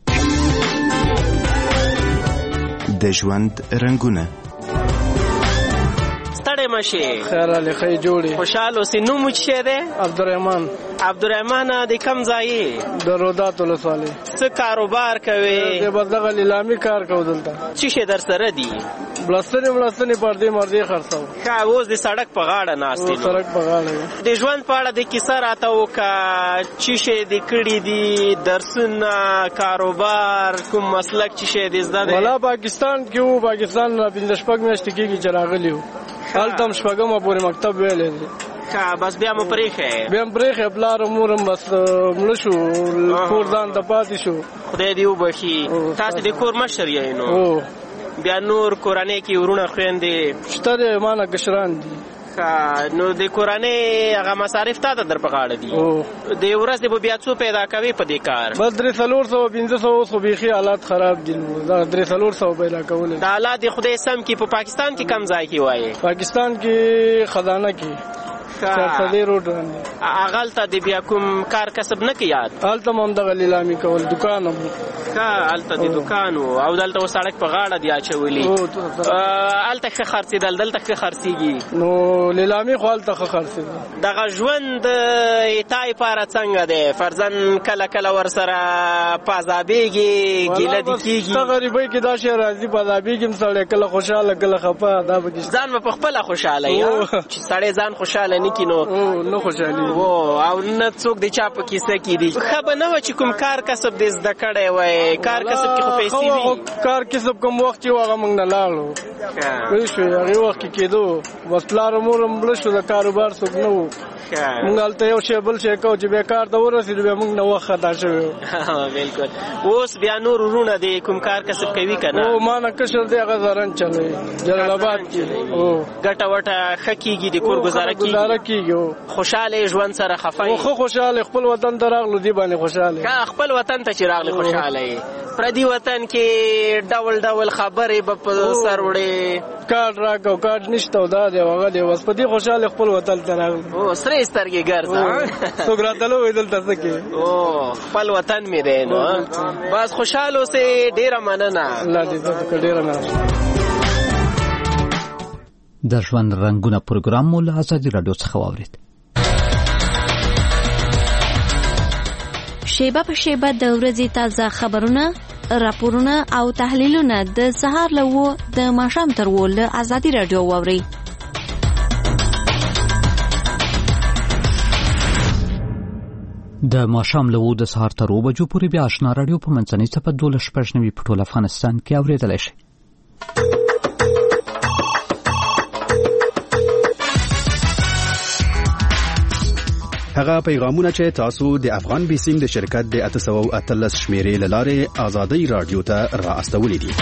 د ژوند رنگونه ستړی مشه خیر علي خی جوړي خوشاله اوسې. نوم مو څه دی؟ عبدالرحمن. عبدالرحمن د کوم ځای؟ د رودات ولسوالۍ. څه کاروبار کوي؟ د بدغه لیلامي کار کوم دلته. څه شي در سره دي؟ بلستنې بلستنې پردې مردې خرڅو. ښه اوس د سړک په غاړه ناست دي. سړک په غاړه د ژوند په اړه د کیسه راته وکړه. څه شي د کړي دي؟ درسونه، کاروبار، کوم مسلک څه شي د زده دی؟ ولا پاکستان کې وو. پاکستان را پنځه شپږ میاشتې کېږي چې راغلی وو. هلته هم شپږمه پورې مکتب ویلی دی. ښه بس بیا مو پرېښی؟ بیا هم پرېښی. پلار مور هم بس مړه شو. کور ځان ته پاتې شو. خدای دې وبخي. تاسو د کور مشر یې نو؟ بیا نور کورنۍ کې ورونه خویندې شته دی؟ ما نه کشران دي. نو د کورنۍ هغه مصارف تا ته در په غاړه دي. د ورځ د بیا څو پیدا کوي په دې کار؟ بس درې څلور سوه پنځه سوه. اوس خو بیخي حالات خراب دي. دا درې څلور سوه پیدا کولی. د حالات د خدای سم کې په پاکستان کې کم ځای کې وایي؟ پاکستان کې خزانه کې چارسدې روډ باندې. هغلته د بیا کوم کار کسب نه کوي؟ یاد هلته هم همدغه لیلامي کول. دکان هم ښه هلته د دکان و او دلته اوس سړک په غاړه دی اچولي. هلته ښه خرڅېدل، دلته ښه خرڅېږي. نو لیلامي خو هلته ښه خرڅېدل. دغه ژوند تا لپاره څنګه دی؟ فرضاً کله کله ورسره پازابېږي، ګیله دې کېږي؟ ستا غریبۍ کې دا شی راځي. پازابېږي هم سړی، کله خوشحاله کله خفه. دا به ځان به په خپله خوشحاله یې چې سړی ځان خوشحاله نه کي نو نه خوشحالي او نه څوک د چا په کیسه کې دي. ښه به نه وه چې کوم کار کسب دې زده کړی وای. کار کسب کې خو پیسې وي. کار کسب کوم وخت چې و هغه موږ نه لاړو. پوه شوې؟ هغې وخت کې کېدو بس پلار او مور هم مړه شو. د کاروبار څوک نه و. موږ هلته یو شی بل شی کوو چې بیا کار ته ورسېدو بیا موږ نه وخت خطا شوی و. بلکل. اوس بیا نور وروڼه دی کوم کار کسب کوي که نه؟ او ما نه کشر دی هغه زرن چلوي جلال آباد کې. ګټه وټه ښه کېږي؟ د کور ګزاره کېږي؟ خوشحاله ژوند سره خفه یې؟ خو خوشحاله. خپل وطن ته راغلو دی باندې خوشحاله. که خپل وطن ته چې راغلی خوشحاله یې؟ پردي وطن کې ډول ډول خبرې به په سر وړې. کارډ راکړه او کارډ نشته او دا دی او هغه دی. بس په دې خوشحاله خپل وطن ته راغلو. او سرې سترګې ګرځه. څوک راته نه وایي دلته څه کې. او خپل وطن مې دی نو بس خوشحاله اوسې. ډېره مننه. الله دې زده ډېره مننه. د ژوند رنګونه پروګرام مو له ازادي راډیو څخه واورېد. شیبه په شیبه د ورځې تازه خبرونه، راپورونه او تحلیلونه د سهار له وو د ماښام تر وو له ازادي راډیو واورئ. د ماښام له وو د سهار تر اوو بجو پورې بیا آشنا راډیو په منځنۍ څپه دولس شپږ نوي په ټول افغانستان کې اورېدلی شئ. هغه پیغامونه چې تاسو د افغان بیسیم د شرکت د اته سوه اتلس شمیرې له لارې ازادي راډیو ته را استولې دي.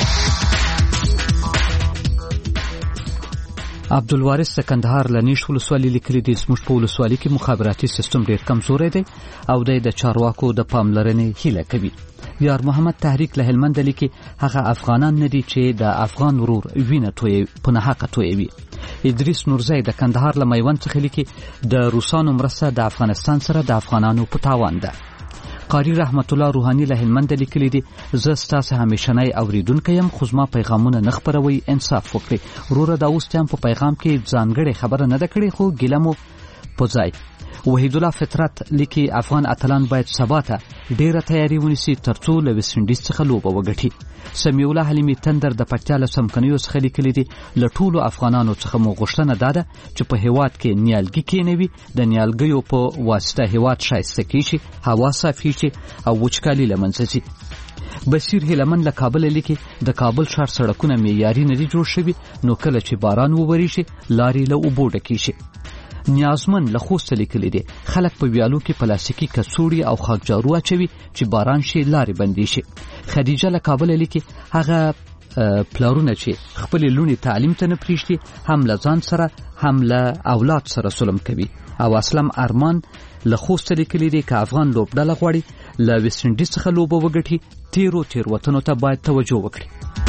عبدالوارث د کندهار له نیش ولسوالۍ لیکلي دي زموږ په ولسوالۍ کې مخابراتي سیستم ډېر کمزوری دی او دی د چارواکو د پاملرنې هیله کوي. یار محمد تحریک له هلمند لیکي هغه افغانان نه دي چې د افغان ورور وینه توی په ناحقه تویوي. ادریس نورزی د کندهار له میوند څخه لیکي د روسانو مرسته د افغانستان سره د افغانانو په تاوان ده. قاری رحمت الله روحانی له هلمند لیکلي دي زه ستاسو همیشنی اوریدونکی یم خو زما پیغامونه نه خپروي انصاف وکړئ. وروره دا اوس هم په پیغام کې ځانګړې خبره نه ده کړې خو ګیله مو په ځای. وحید الله فطرت لیکي افغان اتلان باید سبا ته ډیره تیاری ونیسي ترڅو له ویسټ انډیز څخه لوبه وګټي. سمیع الله حلیمي تندر د پکتیا له څمکنیو څخه لیکلي دي له ټولو افغانانو څخه مو غوښتنه دا ده چې په هیواد کې نیالګي کېنوي د نیالګیو په واسطه هیواد ښایسته کیږي هوا صافي شي او وچکالي له منځه ځي. بصیر هلمن له کابل لیکي د کابل ښار سړکونه معیاري نه دي جوړ شوي، نو کله چې باران وورېږي لارې له اوبو ډکې شي. نیازمن له خوست لیکلي دي خلک په ویالو کې پلاستیکي کڅوړې او خاک جارو اچوي چې باران شي لارې بندې شي. خدیجه له کابل لیکي هغه پلارونه چې خپل لونی تعلیم ته نه پریږدي، هم له ځان سره هم له اولاد سره سلم کوي. او اسلم ارمان له خوست لیکلي دي که افغان لوبډله غواړي له ویسټ انډیز څخه لوبه وګټي، تیرو تیروتنو ته باید توجه وکړي.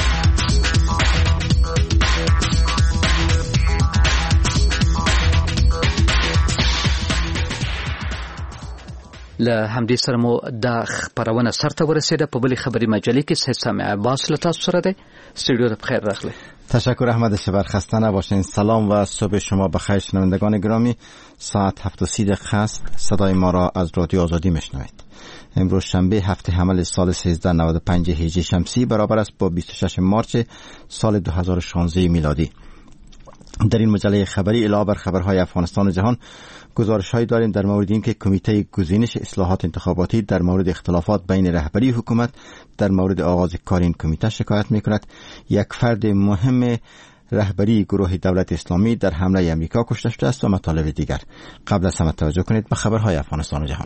له همدې سره مو د خبرونه سرته ورسېده. په بلې خبري مجلې کې سید سامع عباس له تاسو سره دی. استودیو ته بخیر راغلی. تشکر احمد شبر، خسته نباشین. سلام و صبح شما بخیر شنوندگان گرامی. ساعت هفت و سی دقیقه است. صدای ما را از رادیو آزادی میشنوید. امروز شنبه هفته حمل سال سیزده نود و پنج هجری شمسی برابر است با بیست و شش مارس سال دو هزار و شانزده میلادی. در این مجله خبری علاوه بر خبرهای افغانستان و جهان گزارش‌هایی داریم در مورد اینکه کمیته گزینش اصلاحات انتخاباتی در مورد اختلافات بین رهبری حکومت در مورد آغاز کار این کمیته شکایت می‌کند. یک فرد مهم رهبری گروه دولت اسلامی در حمله امریکا کشته شده است و مطالب دیگر. قبل از همه توجه کنید به خبرهای افغانستان و جهان.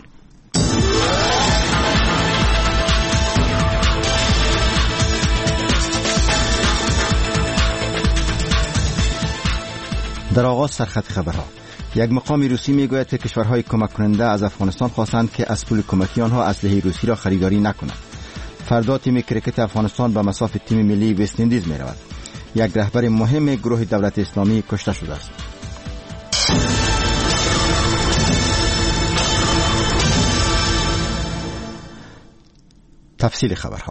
در آغاز سرخط خبرها، یک مقام روسی میگوید که کشورهای کمک کننده از افغانستان خواستند که از پول کمکی آنها اسلحه روسی را خریداری نکنند. فردا تیم کرکت افغانستان به مصاف تیم ملی وست اندیز می رود. یک رهبر مهم گروه دولت اسلامی کشته شده است. تفصیل خبرها.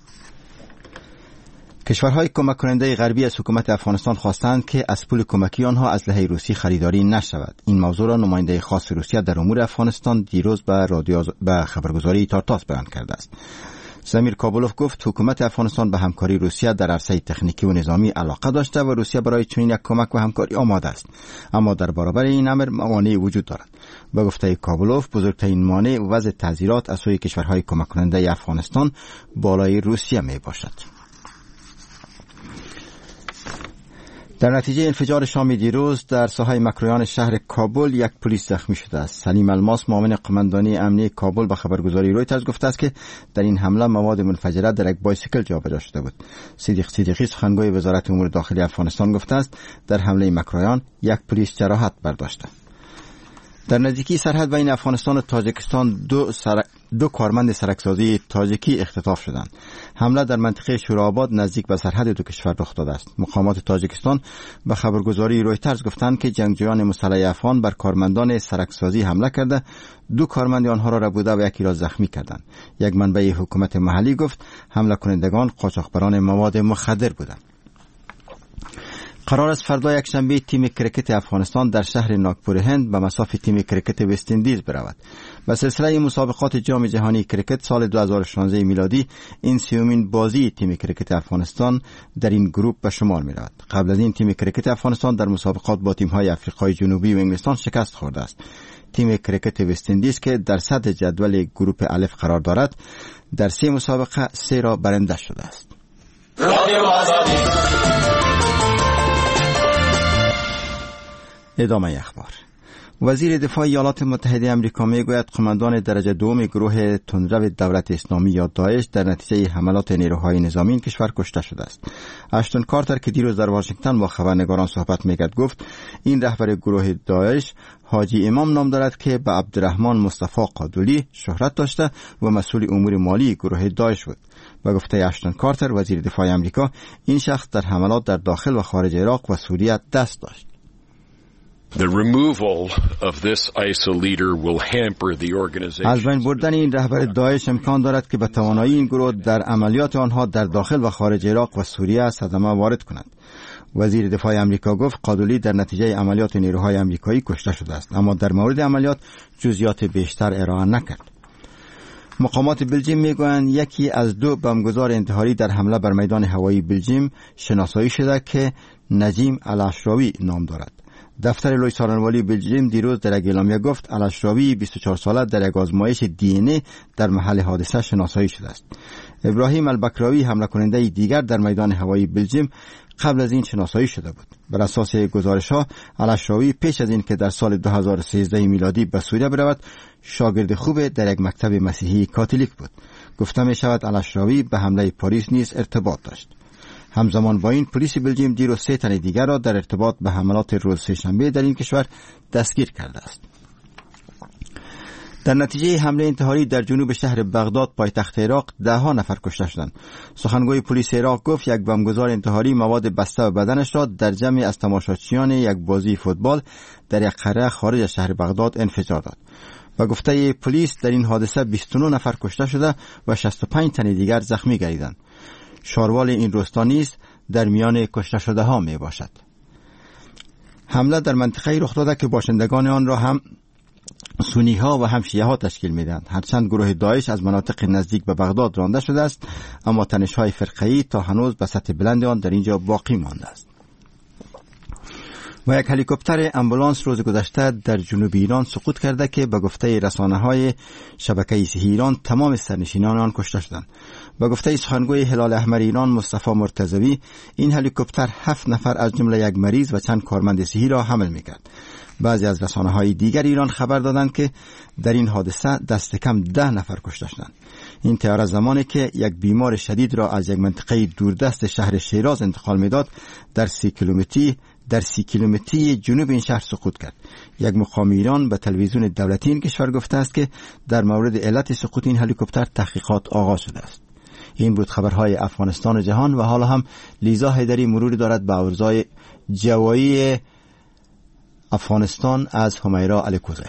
کشورهای کمک کننده غربی از حکومت افغانستان خواستند که از پول کمکی آنها اسلحه روسی خریداری نشود. این موضوع را نماینده خاص روسیه در امور افغانستان دیروز به رادیو به خبرگزاری تارتاس بیان کرده است. زمیر کابولوف گفت حکومت افغانستان به همکاری روسیه در عرصه تکنیکی و نظامی علاقه داشته و روسیه برای چنین یک کمک و همکاری آماده است، اما در برابر این امر موانعی وجود دارد. به گفته کابولوف بزرگترین مانع وضع تعزیرات از سوی کشورهای کمک کننده افغانستان بالای روسیه می باشد. در نتیجه انفجار شام دیروز در ساحه مکرویان شهر کابل یک پلیس زخمی شده است. سلیم الماس معاون قماندانی امنیه کابل به خبرگزاری رویترز گفته است که در این حمله مواد منفجره در یک بایسیکل جابجا شده بود. صدیق صدیقی سخنگوی وزارت امور داخلی افغانستان گفته است در حمله مکرویان یک پلیس جراحت برداشته. در نزدیکی سرحد بین افغانستان و تاجیکستان دو, سر... دو کارمند سرکسازی تاجیکی اختطاف شدند. حمله در منطقه شوراباد نزدیک به سرحد دو کشور رخ داده است. مقامات تاجیکستان به خبرگزاری رویترز گفتند که جنگجویان مسلح افغان بر کارمندان سرکسازی حمله کرده، دو کارمند آنها را ربوده و یکی را زخمی کردند. یک منبع حکومت محلی گفت حمله کنندگان قاچاقبران مواد مخدر بودند. قرار است فردا یک شنبه تیم کرکت افغانستان در شهر ناگپور هند به مصاف تیم کرکت وست اندیز برود. به سلسله مسابقات جام جهانی کرکت سال دو هزار و شانزده میلادی این سیومین بازی تیم کرکت افغانستان در این گروه به شمار می رود. قبل از این تیم کرکت افغانستان در مسابقات با تیم‌های آفریقای جنوبی و انگلستان شکست خورده است. تیم کرکت وست اندیز که در صدر جدول گروه الف قرار دارد در سه مسابقه سه را برنده شده است. ادامه اخبار. وزیر دفاع ایالات متحده آمریکا میگوید قماندان درجه دوم گروه تندرو دولت اسلامی یا داعش در نتیجه حملات نیروهای نظامی این کشور کشته شده است. اشتون کارتر که دیروز در واشنگتن با خبرنگاران صحبت میکرد گفت این رهبر گروه داعش حاجی امام نام دارد که به عبدالرحمن مصطفی قادولی شهرت داشته و مسئول امور مالی گروه داعش بود. به گفته اشتون کارتر وزیر دفاع آمریکا این شخص در حملات در داخل و خارج عراق و سوریه دست داشت. The removal of this I S I L leader will hamper the organization. از بین بردن این رهبر داعش امکان دارد که به توانایی این گروه در عملیات آنها در داخل و خارج عراق و سوریه صدمه وارد کند. وزیر دفاع آمریکا گفت قادولی در نتیجه عملیات نیروهای آمریکایی کشته شده است، اما در مورد عملیات جزئیات بیشتر ارائه نکرد. مقامات بلژیم میگویند یکی از دو بمبگذار انتحاری در حمله بر میدان هوایی بلژیم شناسایی شده که نجیم الاشراوی نام دارد. دفتر لوی سارنوالی بلژیم دیروز در یک اعلامیه گفت الاشراوی بیست و چهار ساله در یک آزمایش دی ان ای در محل حادثه شناسایی شده است. ابراهیم البکراوی حمله کننده دیگر در میدان هوایی بلژیم قبل از این شناسایی شده بود. بر اساس گزارش‌ها الاشراوی پیش از این که در سال دو هزار و سیزده میلادی به سوریه برود شاگرد خوب در یک مکتب مسیحی کاتولیک بود. گفته می شود الاشراوی به حمله پاریس نیز ارتباط داشت. همزمان با این پلیس بلژیم دیروز سه تن دیگر را در ارتباط به حملات روز سه‌شنبه در این کشور دستگیر کرده است. در نتیجه حمله انتحاری در جنوب شهر بغداد پایتخت عراق ده ها نفر کشته شدند. سخنگوی پلیس عراق گفت یک بمبگذار انتحاری مواد بسته به بدنش را در جمع از تماشاچیان یک بازی فوتبال در یک قلعه خارج از شهر بغداد انفجار داد. و گفته پلیس در این حادثه بیست و نه نفر کشته شده و شصت و پنج تن دیگر زخمی گردیدند. شاروال این روستا نیز در میان کشته شده ها می باشد. حمله در منطقه رخ داده که باشندگان آن را هم سنی ها و هم شیعه ها تشکیل می دهند. هرچند گروه داعش از مناطق نزدیک به بغداد رانده شده است، اما تنش های فرقه‌ای تا هنوز به سطح بلند آن در اینجا باقی مانده است. و یک هلیکوپتر امبولانس روز گذشته در جنوب ایران سقوط کرده که به گفته رسانه‌های شبکه صحیح ایران تمام سرنشینان آن کشته شدند. به گفته سخنگوی هلال احمر ایران مصطفی مرتضوی این هلیکوپتر هفت نفر از جمله یک مریض و چند کارمند صحی را حمل می‌کرد. بعضی از رسانه‌های دیگر ایران خبر دادند که در این حادثه دست کم ده نفر کشته شدند. این طیاره زمانی که یک بیمار شدید را از یک منطقه دوردست شهر شیراز انتقال می‌داد در سی کیلومتری در سی کیلومتری جنوب این شهر سقوط کرد. یک مقام ایران به تلویزیون دولتی این کشور گفته است که در مورد علت سقوط این هلیکوپتر تحقیقات آغاز شده است. این بود خبرهای افغانستان و جهان و حالا هم لیزا حیدری مروری دارد به اوضاع جوایی افغانستان از همیرا الکوزی.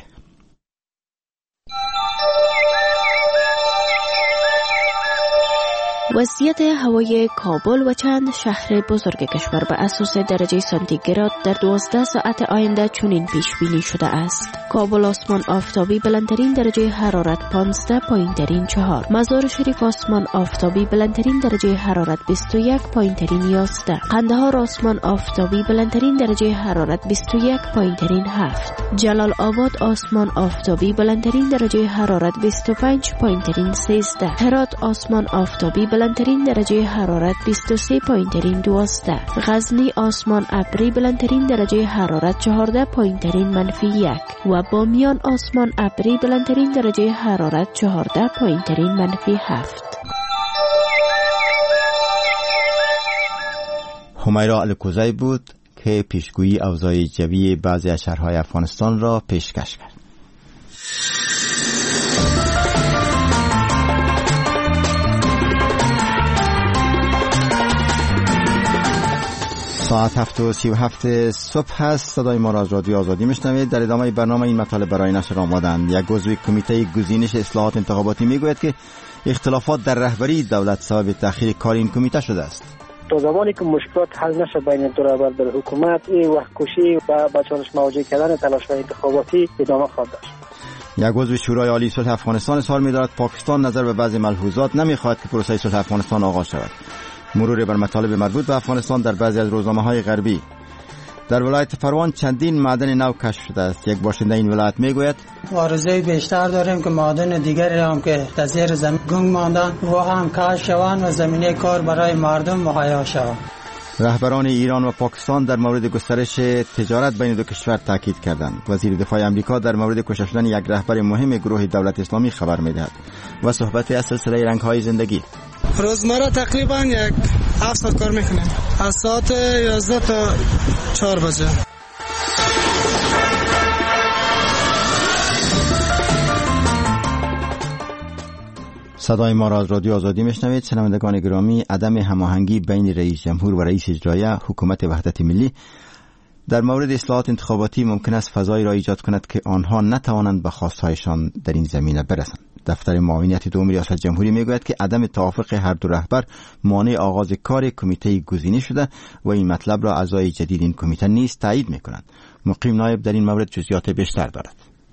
وضعیت هوای کابل و چند شهر بزرگ کشور به اساس درجه سانتیگراد در دوازده ساعت آینده چنین پیش بینی شده است. کابل آسمان آفتابی بلندترین درجه حرارت پانزده، پایینترین چهار. مزار شریف آسمان آفتابی بلندترین درجه حرارت بیست و یک، پایینترین یازده. قندهار آسمان آفتابی بلندترین درجه حرارت بیست و یک، پایینترین هفت. جلال آباد آسمان آفتابی بلندترین درجه حرارت بیست و پنج، پایینترین سیزده. هرات آسمان آفتابی بلندترین درجه حرارت بیست و سه، پایینترین دوازده. غزنی آسمان ابری بلندترین درجه حرارت چهارده، پایینترین منفی یک. و بامیان آسمان ابری بلندترین درجه حرارت چهارده، پایینترین منفی هفت. همیرا الکوزی بود که پیشگویی اوضاع جوی بعضی از شهرهای افغانستان را پیشکش کرد. ساعت هفت و سی و هفت صبح هست. صدای ما را از رادیو آزادی میشنوید. در ادامه برنامه این مطالب برای نشر آمادند. یک عضو کمیته گزینش اصلاحات انتخاباتی میگوید که اختلافات در رهبری دولت سبب تأخیر کار این کمیته شده است. تا زمانی که مشکلات حل نشه بین دو رهبر در حکومت، این وقت کشی و به چالش مواجه کردن تلاش‌های انتخاباتی ادامه خواهد داشت. یک عضو شورای عالی صلح افغانستان اظهار می‌دارد پاکستان نظر به بعضی ملحوظات نمی‌خواهد که پروسه صلح افغانستان آغاز شود. مرور بر مطالب مربوط به افغانستان در بعضی از روزنامه‌های غربی. در ولایت پروان چندین معدن نو کشف شده است. یک باشنده این ولایت میگوید آرزوی بیشتر داریم که معدن دیگری هم که در زیر زمین گنگ ماندن و هم کشف شوند و زمینه کار برای مردم مهیا شود. رهبران ایران و پاکستان در مورد گسترش تجارت بین دو کشور تاکید کردند. وزیر دفاع آمریکا در مورد کشته شدن یک رهبر مهم گروه دولت اسلامی خبر می‌دهد و صحبت از سلسله رنگ‌های زندگی. روزمره تقریبا یک هفت ساعت کار میکنیم، از ساعت یازده تا چهار بجه. صدای ما را از رادیو آزادی میشنوید. شنوندگان گرامی، عدم هماهنگی بین رئیس جمهور و رئیس اجرایی حکومت وحدت ملی در مورد اصلاحات انتخاباتی ممکن است فضایی را ایجاد کند که آنها نتوانند به خواستهایشان در این زمینه برسند. دفتر معاونیت دوم ریاست جمهوری میگوید که عدم توافق هر دو رهبر مانع آغاز کار کمیته گزینی شده و این مطلب را اعضای جدید این کمیته نیز تایید میکنند. مقیم نایب در این مورد جزئیات بیشتر دارد.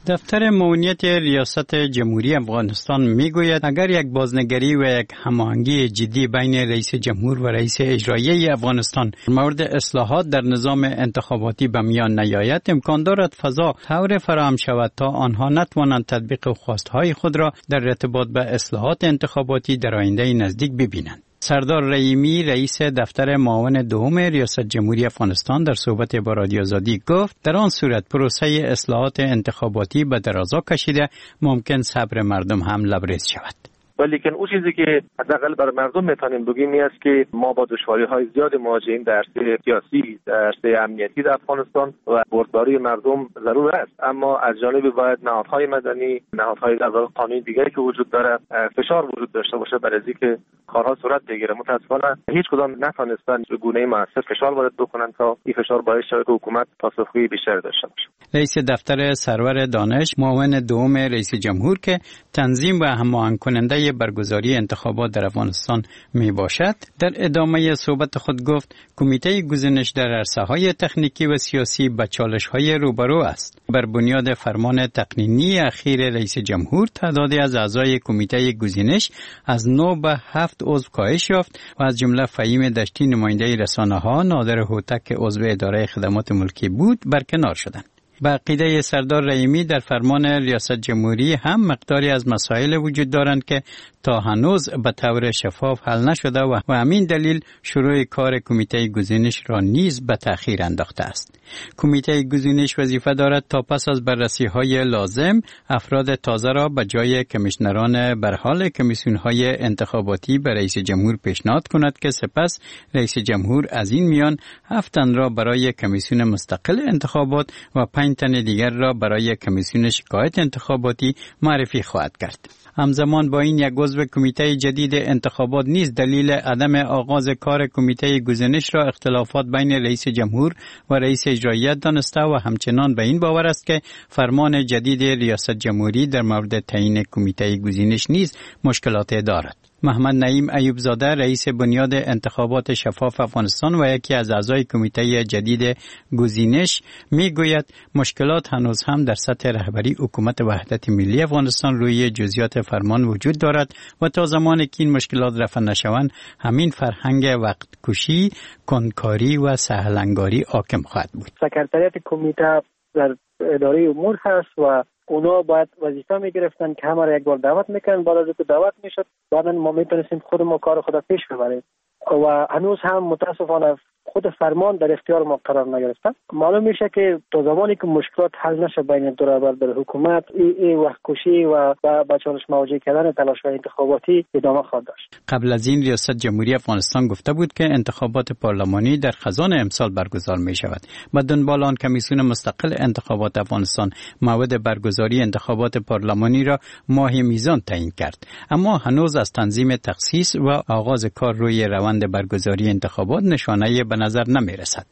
دفتر معاونیت ریاست جمهوری افغانستان میگوید اگر یک بازنگری و یک هماهنگی جدی بین رئیس جمهور و رئیس اجرایی افغانستان مورد اصلاحات در نظام انتخاباتی به میان نیاید، امکان دارد فضا طور فراهم شود تا آنها نتوانند تطبیق خواستهای خود را در ارتباط به اصلاحات انتخاباتی در آینده نزدیک ببینند. سردار رحیمی رئیس دفتر معاون دوم ریاست جمهوری افغانستان در صحبت با رادیو آزادی گفت در آن صورت پروسه اصلاحات انتخاباتی به درازا کشیده ممکن صبر مردم هم لبریز شود. ولیکن اون چیزی که حداقل برای مردم میتونیم بگیم این است که ما با دشواری‌های زیاد مواجهیم در عرصه سیاسی، در عرصه امنیتی در افغانستان و بردباری مردم ضرور است، اما از جانب باید نهادهای مدنی، نهادهای در واقع قانونی دیگری که وجود داره فشار وجود داشته باشه برای اینکه کارها صورت بگیره. متأسفانه هیچ کدام نتونستن به گونه‌ای موثر فشار وارد بکنن تا این فشار باعث شود که حکومت پاسخگویی بیشتر داشته باشه. رئیس دفتر سرور دانش معاون دوم رئیس جمهور که تنظیم و هماهنگ کننده برگزاری انتخابات در افغانستان می باشد در ادامه صحبت خود گفت کمیته گزینش در عرصه‌های تکنیکی و سیاسی با چالش‌های روبرو است. بر بنیاد فرمان تقنینی اخیر رئیس جمهور تعدادی از اعضای کمیته گزینش از نه به هفت عضو کاهش یافت و از جمله فهیم دشتی نماینده رسانه‌ها، نادر هوتک که عضو اداره خدمات ملکی بود برکنار شدند. به عقیده سردار رحیمی در فرمان ریاست جمهوری هم مقداری از مسائل وجود دارند که تا هنوز به طور شفاف حل نشده و و همین دلیل شروع کار کمیته گزینش را نیز به تأخیر انداخته است. کمیته گزینش وظیفه دارد تا پس از بررسی‌های لازم افراد تازه را به جای کمیشنران برحال کمیسیون‌های انتخاباتی به رئیس جمهور پیشنهاد کند که سپس رئیس جمهور از این میان هفت تن را برای کمیسیون مستقل انتخابات و پنج تن دیگر را برای کمیسیون شکایت انتخاباتی معرفی خواهد کرد. همزمان با این یک عضو کمیته جدید انتخابات نیز دلیل عدم آغاز کار کمیته گزینش را اختلافات بین رئیس جمهور و رئیس اجرایی دانسته و همچنان به این باور است که فرمان جدید ریاست جمهوری در مورد تعیین کمیته گزینش نیز مشکلات دارد. محمد نعیم ایوب زاده رئیس بنیاد انتخابات شفاف افغانستان و یکی از اعضای کمیته جدید گزینش میگوید مشکلات هنوز هم در سطح رهبری حکومت وحدت ملی افغانستان روی جزئیات فرمان وجود دارد و تا زمانی که این مشکلات رفع نشوند همین فرهنگ وقت کشی، کنکاری و سهلنگاری حاکم خواهد بود. سکرتریات کمیته در اداره امور هست و اونا باید وظیفه میگرفتن که همه را یک بار دعوت میکنن، بعد از اینکه دعوت میشد بعدا ما میتونستیم خود ما کار خود پیش ببریم و هنوز هم متاسفانه خود فرمان در اختیار ما قرار نگرفته. معلوم میشه که تا زمانی که مشکلات حل نشه بین دو رهبر در حکومت ای, ای وقت کشی و با چالش مواجه کردن تلاش‌های انتخاباتی ادامه خواهد داشت. قبل از این ریاست جمهوری افغانستان گفته بود که انتخابات پارلمانی در خزان امسال برگزار می شود. با دنبال آن کمیسیون مستقل انتخابات افغانستان موعد برگزاری انتخابات پارلمانی را ماه میزان تعیین کرد، اما هنوز از تنظیم تخصیص و آغاز کار روی روند برگزاری انتخابات نشانه به نظر نمی رسد.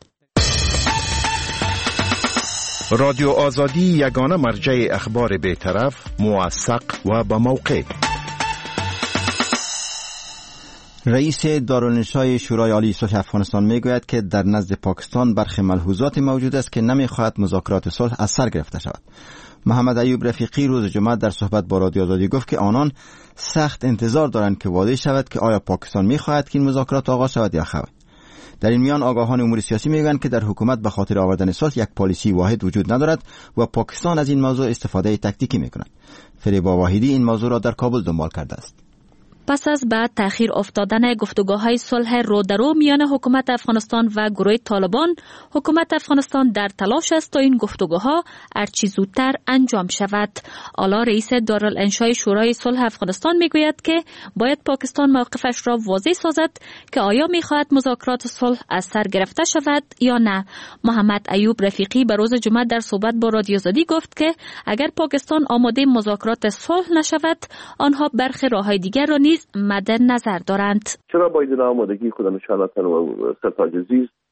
رادیو آزادی یگانه مرجع اخبار بی‌طرف، موثق و با موقع. رئیس دارالنشای شورای عالی صلح افغانستان میگوید که در نزد پاکستان برخی ملحوظات موجود است که نمیخواهد مذاکرات صلح از سر گرفته شود. محمد ایوب رفیقی روز جمعه در صحبت با رادیو آزادی گفت که آنان سخت انتظار دارند که واضح شود که آیا پاکستان میخواهد که این مذاکرات آغاز شود یا خیر. در این میان آگاهان امور سیاسی میگویند که در حکومت به خاطر آوردن صلح یک پالیسی واحد وجود ندارد و پاکستان از این موضوع استفاده تکتیکی میکند. فریبا واحدی این موضوع را در کابل دنبال کرده است. پس از بعد تأخیر افتادن گفتگوهای صلح رو در رو میان حکومت افغانستان و گروه طالبان، حکومت افغانستان در تلاش است تا این گفتگوها هرچی زودتر انجام شود. اعلی رئیس دارالانشای شورای صلح افغانستان میگوید که باید پاکستان موقفش را واضح سازد که آیا میخواهد مذاکرات صلح از سر گرفته شود یا نه. محمد ایوب رفیقی به روز جمعه در صحبت با رادیو آزادی گفت که اگر پاکستان آماده مذاکرات صلح نشود، آنها برخی راههای دیگر را نیز مد نظر دارند. چرا باید آمادگی خود نشاناتن و سرتاج عزیز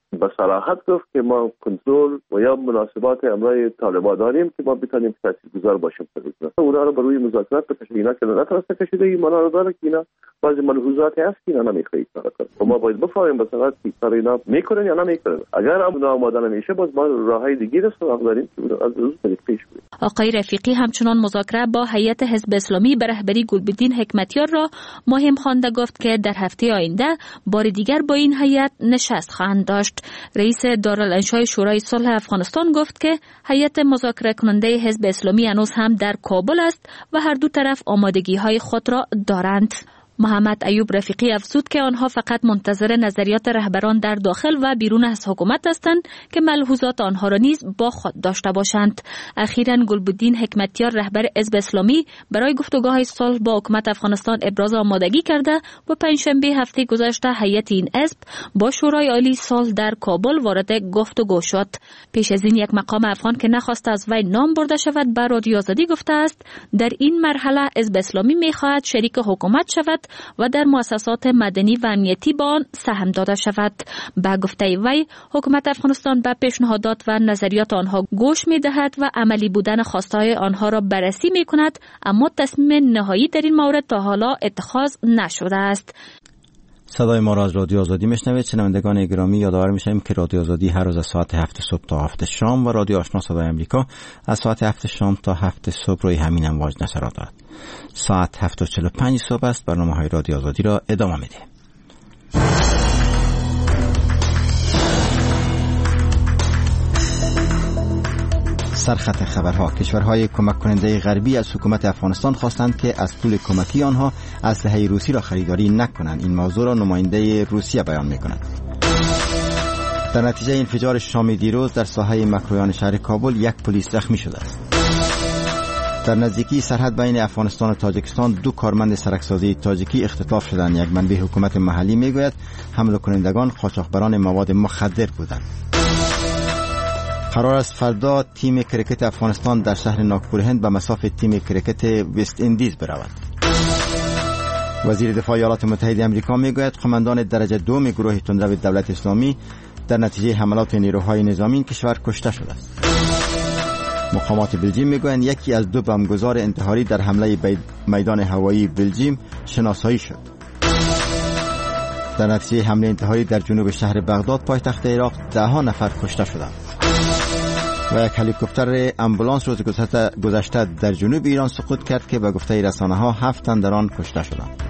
به صراحت گفت که ما کنترل و یا مناسبات امرای طالبان داریم که ما بتونیم تاثیرگذار باشیم. اونا رو به روی مذاکرات بکشید، اینا که نتونسته کشیده این معنا رو داره که اینا بعضی ملحوظاتی هست که اینا نمیخواهید کار کنه و ما باید بفهمیم به صراحت که کار اینا میکنن یا نمیکنن. اگر اونا آماده نمیشه باز ما راههای دیگه رو داریم که از روز پیش بریم. آقای رفیقی همچنان مذاکره با هیئت حزب اسلامی به رهبری گلبدین حکمتیار را مهم خوانده گفت که در هفته آینده بار دیگر با این هیئت نشست خواهند داشت. رئیس دارالانشای شورای صلح افغانستان گفت که هیئت مذاکره کننده حزب اسلامی هنوز هم در کابل است و هر دو طرف آمادگی های خود را دارند. محمد ایوب رفیقی افزود که آنها فقط منتظر نظریات رهبران در داخل و بیرون از حکومت هستند که ملحوظات آنها را نیز با خود داشته باشند. اخیراً گلبدین حکمتیار رهبر حزب اسلامی برای گفتگوهای صلح با حکومت افغانستان ابراز آمادگی کرده و پنجشنبه هفته گذشته هیئت این حزب با شورای عالی صلح در کابل وارد گفتگو شد. پیش از این یک مقام افغان که نخواست از وی نام برده شود به رادیو آزادی گفته است در این مرحله حزب اسلامی می‌خواهد شریک حکومت شود و در مؤسسات مدنی و امنیتی با آن سهم داده شود. با گفته وی حکومت افغانستان به پیشنهادات و نظریات آنها گوش می دهد و عملی بودن خواستهای آنها را بررسی می کند، اما تصمیم نهایی در این مورد تا حالا اتخاذ نشده است. صدای ما را از رادیو آزادی میشنوید. شنوندگان گرامی یادآور میشیم که رادیو آزادی هر روز از ساعت هفت صبح تا هفت شام و رادیو آشنا صدای امریکا از ساعت هفت شام تا هفت صبح روی همین امواج نشر دارد. ساعت هفت و چهل و پنج صبح است. برنامه های رادیو آزادی را ادامه میده. سرخط خبرها. کشورهای کمک کننده غربی از حکومت افغانستان خواستند که از پول کمکی آنها اسلحه روسی را خریداری نکنند. این موضوع را نماینده روسیه بیان می‌کند. در نتیجه انفجار شام دیروز در ساحه مکرویان شهر کابل یک پلیس زخمی شده است. در نزدیکی سرحد بین افغانستان و تاجیکستان دو کارمند سرکسازی تاجیکی اختطاف شدند. یک منبع حکومت محلی میگوید حمله کنندگان قاچاقبران مواد مخدر بودند. قرار است فردا تیم کرکت افغانستان در شهر ناگپور هند به مصاف تیم کرکت وست اندیز برود. وزیر دفاع ایالات متحده آمریکا میگوید قماندان درجه دوم گروه تندرو دولت اسلامی در نتیجه حملات نیروهای نظامی این کشور کشته شده است. مقامات بلژیم میگویند یکی از دو بمبگذار انتحاری در حمله میدان هوایی بلژیم شناسایی شد. در نتیجه حمله انتحاری در جنوب شهر بغداد پایتخت عراق ده ها نفر کشته شدند. و یک هلیکوپتر امبولانس روز گذشته در جنوب ایران سقوط کرد که به گفته رسانه‌ها هفت تن در آن کشته شدند.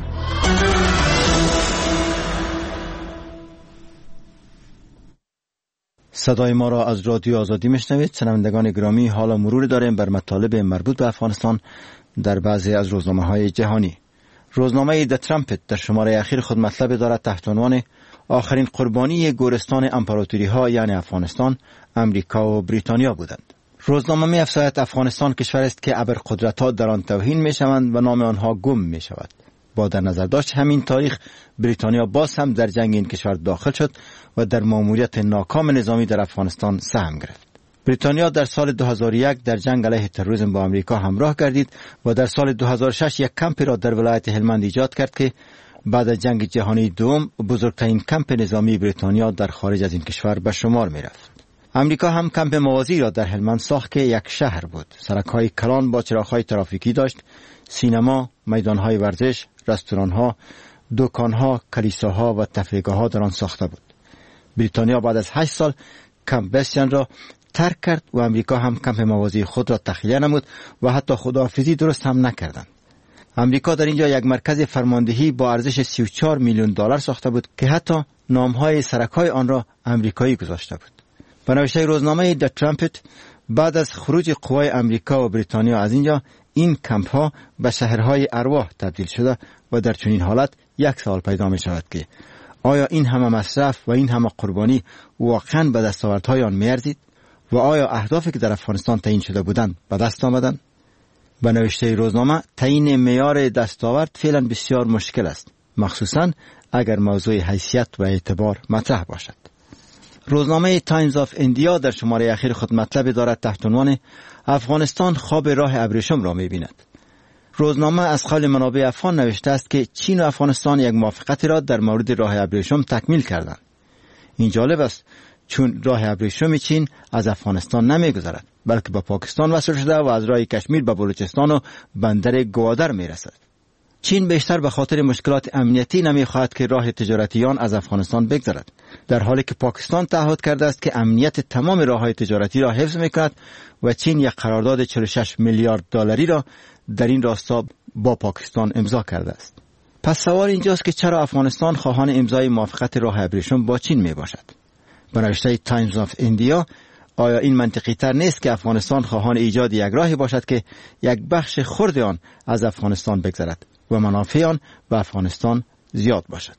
صدای ما را از رادیو آزادی میشنوید. شنوندگان گرامی، حالا مرور داریم بر مطالب مربوط به افغانستان در بعضی از روزنامه‌های جهانی. روزنامه د ترامپت در شماره اخیر خود مطلب دارد تحت عنوان آخرین قربانی گورستان امپراتوری ها یعنی افغانستان، امریکا و بریتانیا بودند. روزنامه می افزاید افغانستان کشور است که ابرقدرت‌ها در آن توهین می شوند و نام آنها گم می شود. با در نظر داشت همین تاریخ بریتانیا باز هم در جنگ این کشور داخل شد و در مأموریت ناکام نظامی در افغانستان سهم گرفت. بریتانیا در سال دو هزار و یک در جنگ علیه تروریسم با آمریکا همراه گردید و در سال دو هزار و شش یک کمپی را در ولایت هلمند ایجاد کرد که بعد از جنگ جهانی دوم بزرگترین کمپ نظامی بریتانیا در خارج از این کشور به شمار می رفت. امریکا هم کمپ موازی را در هلمند ساخت که یک شهر بود. سرک‌های کلان با چراغ‌های ترافیکی داشت، سینما، میدان‌های ورزش، رستوران‌ها، دکان‌ها، کلیساها و تفریحگاه‌ها در آن ساخته بود. بریتانیا بعد از هشت سال کمپ بستیان را ترک کرد و امریکا هم کمپ موازی خود را تخلیه نمود و حتی خداحافظی درست هم نکردند. امریکا در اینجا یک مرکز فرماندهی با ارزش سی و چهار میلیون دلار ساخته بود که حتی نام‌های سرک‌های آن را امریکایی گذاشته بود. به نوشته روزنامه د ترامپت، بعد از خروج قوای امریکا و بریتانیا از اینجا، این کمپ‌ها به شهرهای ارواح تبدیل شده و در چنین حالت یک سوال پیدا می شود که آیا این همه مصرف و این همه قربانی واقعاً به دستاوردهای آن می‌ارزید و آیا اهدافی که در افغانستان تعیین شده بودند به دست آمدند؟ به نوشته روزنامه، تعیین معیار دستاورد فعلا بسیار مشکل است، مخصوصاً اگر موضوع حیثیت و اعتبار مطرح باشد. روزنامه تایمز آف ایندیا در شماره اخیر خود مطلب دارد تحت عنوان افغانستان خواب راه ابریشم را می‌بیند. روزنامه از قول منابع افغان نوشته است که چین و افغانستان یک موافقت را در مورد راه ابریشم تکمیل کردند. این جالب است چون راه ابریشم چین از افغانستان نمیگذرد بلکه به پاکستان وصل شده و از راه کشمیر به بلوچستان و بندر گوادر میرسد. چین بیشتر به خاطر مشکلات امنیتی نمیخواهد که راه تجارتیان از افغانستان بگذرد، در حالی که پاکستان تعهد کرده است که امنیت تمام راههای تجارتی را حفظ میکند و چین یک قرارداد چهل و شش میلیارد دلاری را در این راستا با پاکستان امضا کرده است. پس سوال اینجاست که چرا افغانستان خواهان امضای موافقت راه ابریشم با چین می باشد؟ به نوشته تایمز آف ایندیا، آیا این منطقی تر نیست که افغانستان خواهان ایجاد یک راهی باشد که یک بخش خرد آن از افغانستان بگذرد و منافع آن به افغانستان زیاد باشد؟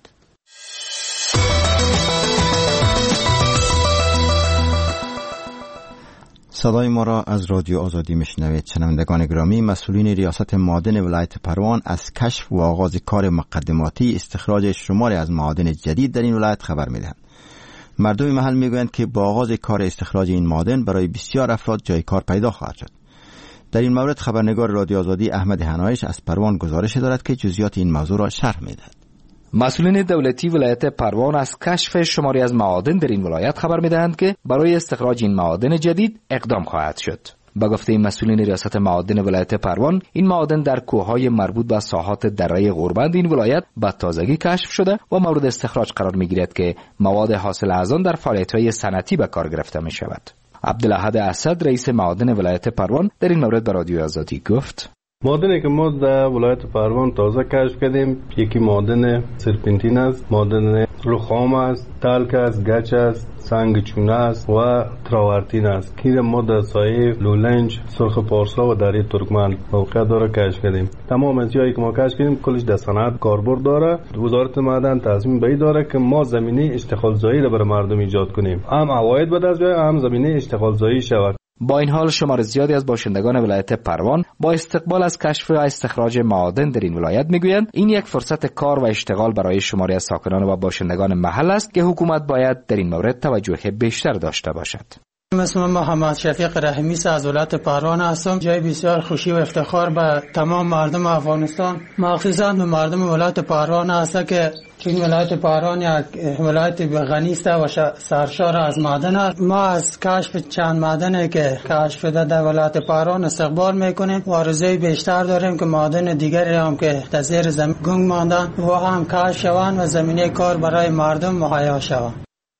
صدای ما را از رادیو آزادی میشنوید. شنوندگان گرامی، مسئولین ریاست معادن ولایت پروان از کشف و آغاز کار مقدماتی استخراج شماری از معادن جدید در این ولایت خبر میدهند. مردم محل میگویند که با آغاز کار استخراج این معادن برای بسیار افراد جای کار پیدا خواهد شد. در این مورد خبرنگار رادیو آزادی احمد حنایش از پروان گزارش دارد که جزئیات این موضوع را شرح میدهد. مسئولین دولتی ولایت پروان از کشف شماری از معادن در این ولایت خبر میدهند که برای استخراج این معادن جدید اقدام خواهد شد. با گفته مسئولین ریاست معادن ولایت پروان، این معادن در کوههای مربوط به ساحات دره غوربند این ولایت به تازگی کشف شده و مورد استخراج قرار میگیرد که مواد حاصل از آن در فعالیت‌های صنعتی به کار گرفته می شود. عبدالاحد اسد رئیس معادن ولایت پروان در این مورد به رادیو آزادی گفت: معادنی که ما در ولایت پروان تازه کشف کردیم، یکی معادن سرپنتین است، معادن رخام است، تالک است، گچ است، سنگ چونه است و تراورتین است که ما در سایه لولنج، سرخ پارسا و دره ترکمن موقع داره کشف کردیم. تمام از جایی که ما کشف کردیم کلش در صنعت کاربرد داره. وزارت معدن تصمیم به این داره که ما زمینه اشتغال زایی را برای مردم ایجاد کنیم، هم عواید به دست بیاید، هم زمینه اشتغال زایی شود. با این حال شمار زیادی از باشندگان ولایت پروان با استقبال از کشف و استخراج معادن در این ولایت میگویند این یک فرصت کار و اشتغال برای شماری از ساکنان و باشندگان محل است که حکومت باید در این مورد توجه بیشتر داشته باشد. اسم من محمد شفیق رحیمی از ولایت پروان هستم. جای بسیار خوشی و افتخار به تمام مردم افغانستان، مخصوصا به مردم ولایت پروان است که چون ولایت پروان یک ولایت غنی است و سرشار از معدن است. ما از کشف چند معدنی که کشف شده در ولایت پروان استقبال میکنیم و آرزوی بیشتر داریم که معدن دیگری هم که در زیر زمین گنگ ماندن و هم کشف شوند و زمینه کار برای مردم مهیا شود.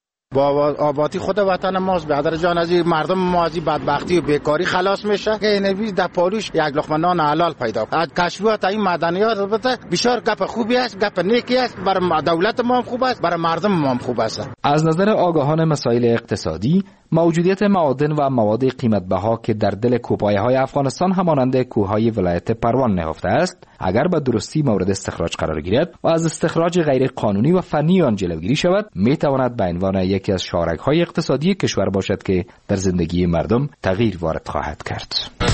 با آبادی خود وطن ماست. برادر جان، از مردم ما از بدبختی و بیکاری خلاص میشه که این در پاروش یک لقمه نان حلال پیدا. از کشفیات این معدنیات البته بسیار گپ خوبی است، گپ نیکی است، برای دولت ما هم خوب است، برای مردم ما هم خوب است. از نظر آگاهان مسائل اقتصادی، موجودیت معادن و مواد قیمت بها که در دل کوهپایه‌های افغانستان همانند کوههای ولایت پروان نهفته است، اگر به درستی مورد استخراج قرار گیرد و از استخراج غیر قانونی و فنی آن جلوگیری شود، میتواند به عنوان یکی از شاهرگ‌های اقتصادی کشور باشد که در زندگی مردم تغییر وارد خواهد کرد.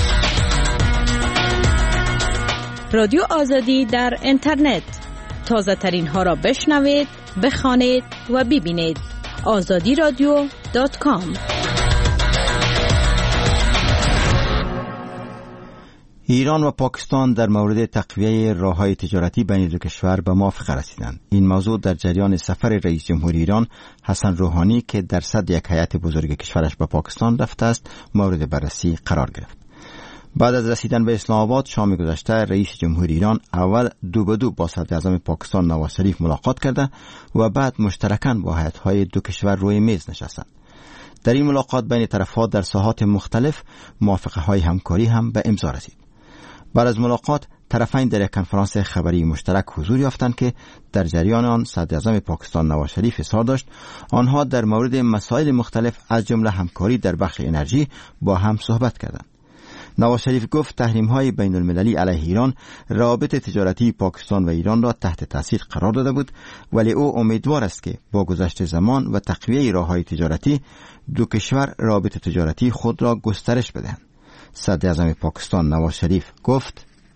رادیو آزادی در اینترنت، تازه ترین ها را بشنوید، بخوانید و ببینید. آزادی رادیو دات کام. ایران و پاکستان در مورد تقویه راه‌های تجارتی بین دو کشور به موافقه رسیدند. این موضوع در جریان سفر رئیس جمهور ایران حسن روحانی که در صدر یک هیئت بزرگ کشورش به پاکستان رفته است مورد بررسی قرار گرفت. بعد از رسیدن به اسلام آباد شام گذشته رئیس جمهور ایران اول دو به دو با صدر اعظم پاکستان نواز شریف ملاقات کرده و بعد مشترکاً با هیئت‌های دو کشور روی میز نشستند. در این ملاقات بین طرف‌ها در ساحات مختلف موافقه‌های همکاری هم به امضا رسید. بعد از ملاقات طرفین در یک کنفرانس خبری مشترک حضور یافتند که در جریان آن صدر اعظم پاکستان نواز شریف اصرار داشت آنها در مورد مسائل مختلف از جمله همکاری در بخش انرژی با هم صحبت کردند. نواز شریف گفت تحریم‌های بین‌المللی علیه ایران روابط تجارتی پاکستان و ایران را تحت تاثیر قرار داده بود، ولی او امیدوار است که با گذشت زمان و تقویه راه‌های تجارتی دو کشور روابط تجارتی خود را گسترش بدهند. صدر اعظم پاکستان نواز شریف گفت: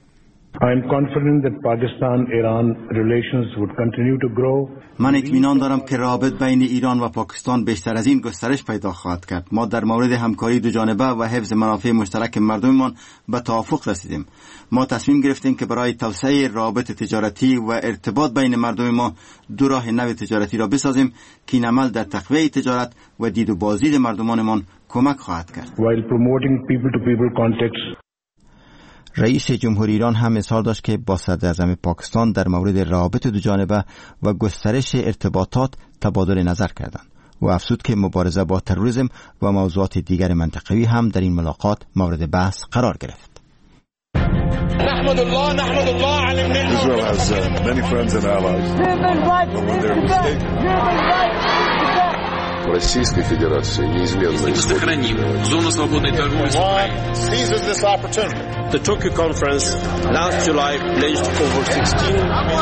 I am confident that Pakistan-Iran relations would continue to grow. من اطمینان دارم که روابط بین ایران و پاکستان بیشتر از این گسترش پیدا خواهد کرد. ما در مورد همکاری دو جانبه و حفظ منافع مشترک مردممان به توافق رسیدیم. ما تصمیم گرفتیم که برای توسعه روابط تجارتی و ارتباط بین مردم ما دو راه نو تجارتی را بسازیم که این عمل در تقویت تجارت و دید و بازدید مردمانمان کمک خواهد کرد. While promoting people to people contacts. رئیس جمهوری ایران هم اظهار داشت که با صدراعظم پاکستان در مورد روابط دو جانبه و گسترش ارتباطات تبادل نظر کردند و افزود که مبارزه با تروریسم و موضوعات دیگر منطقوی هم در این ملاقات مورد بحث قرار گرفت. نحمد الله نحمد الله على Israel has uh, many friends and allies. But when they're mistaken, Российской Федерации неизменно сохраним зону свободной торговли с Украиной. seizes this opportunity. The Tokyo conference last July pledged over sixteen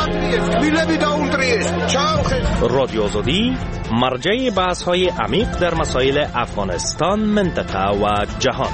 رادیو آزادی مرجع بحث‌های عمیق در مسائل افغانستان، منطقه و جهان.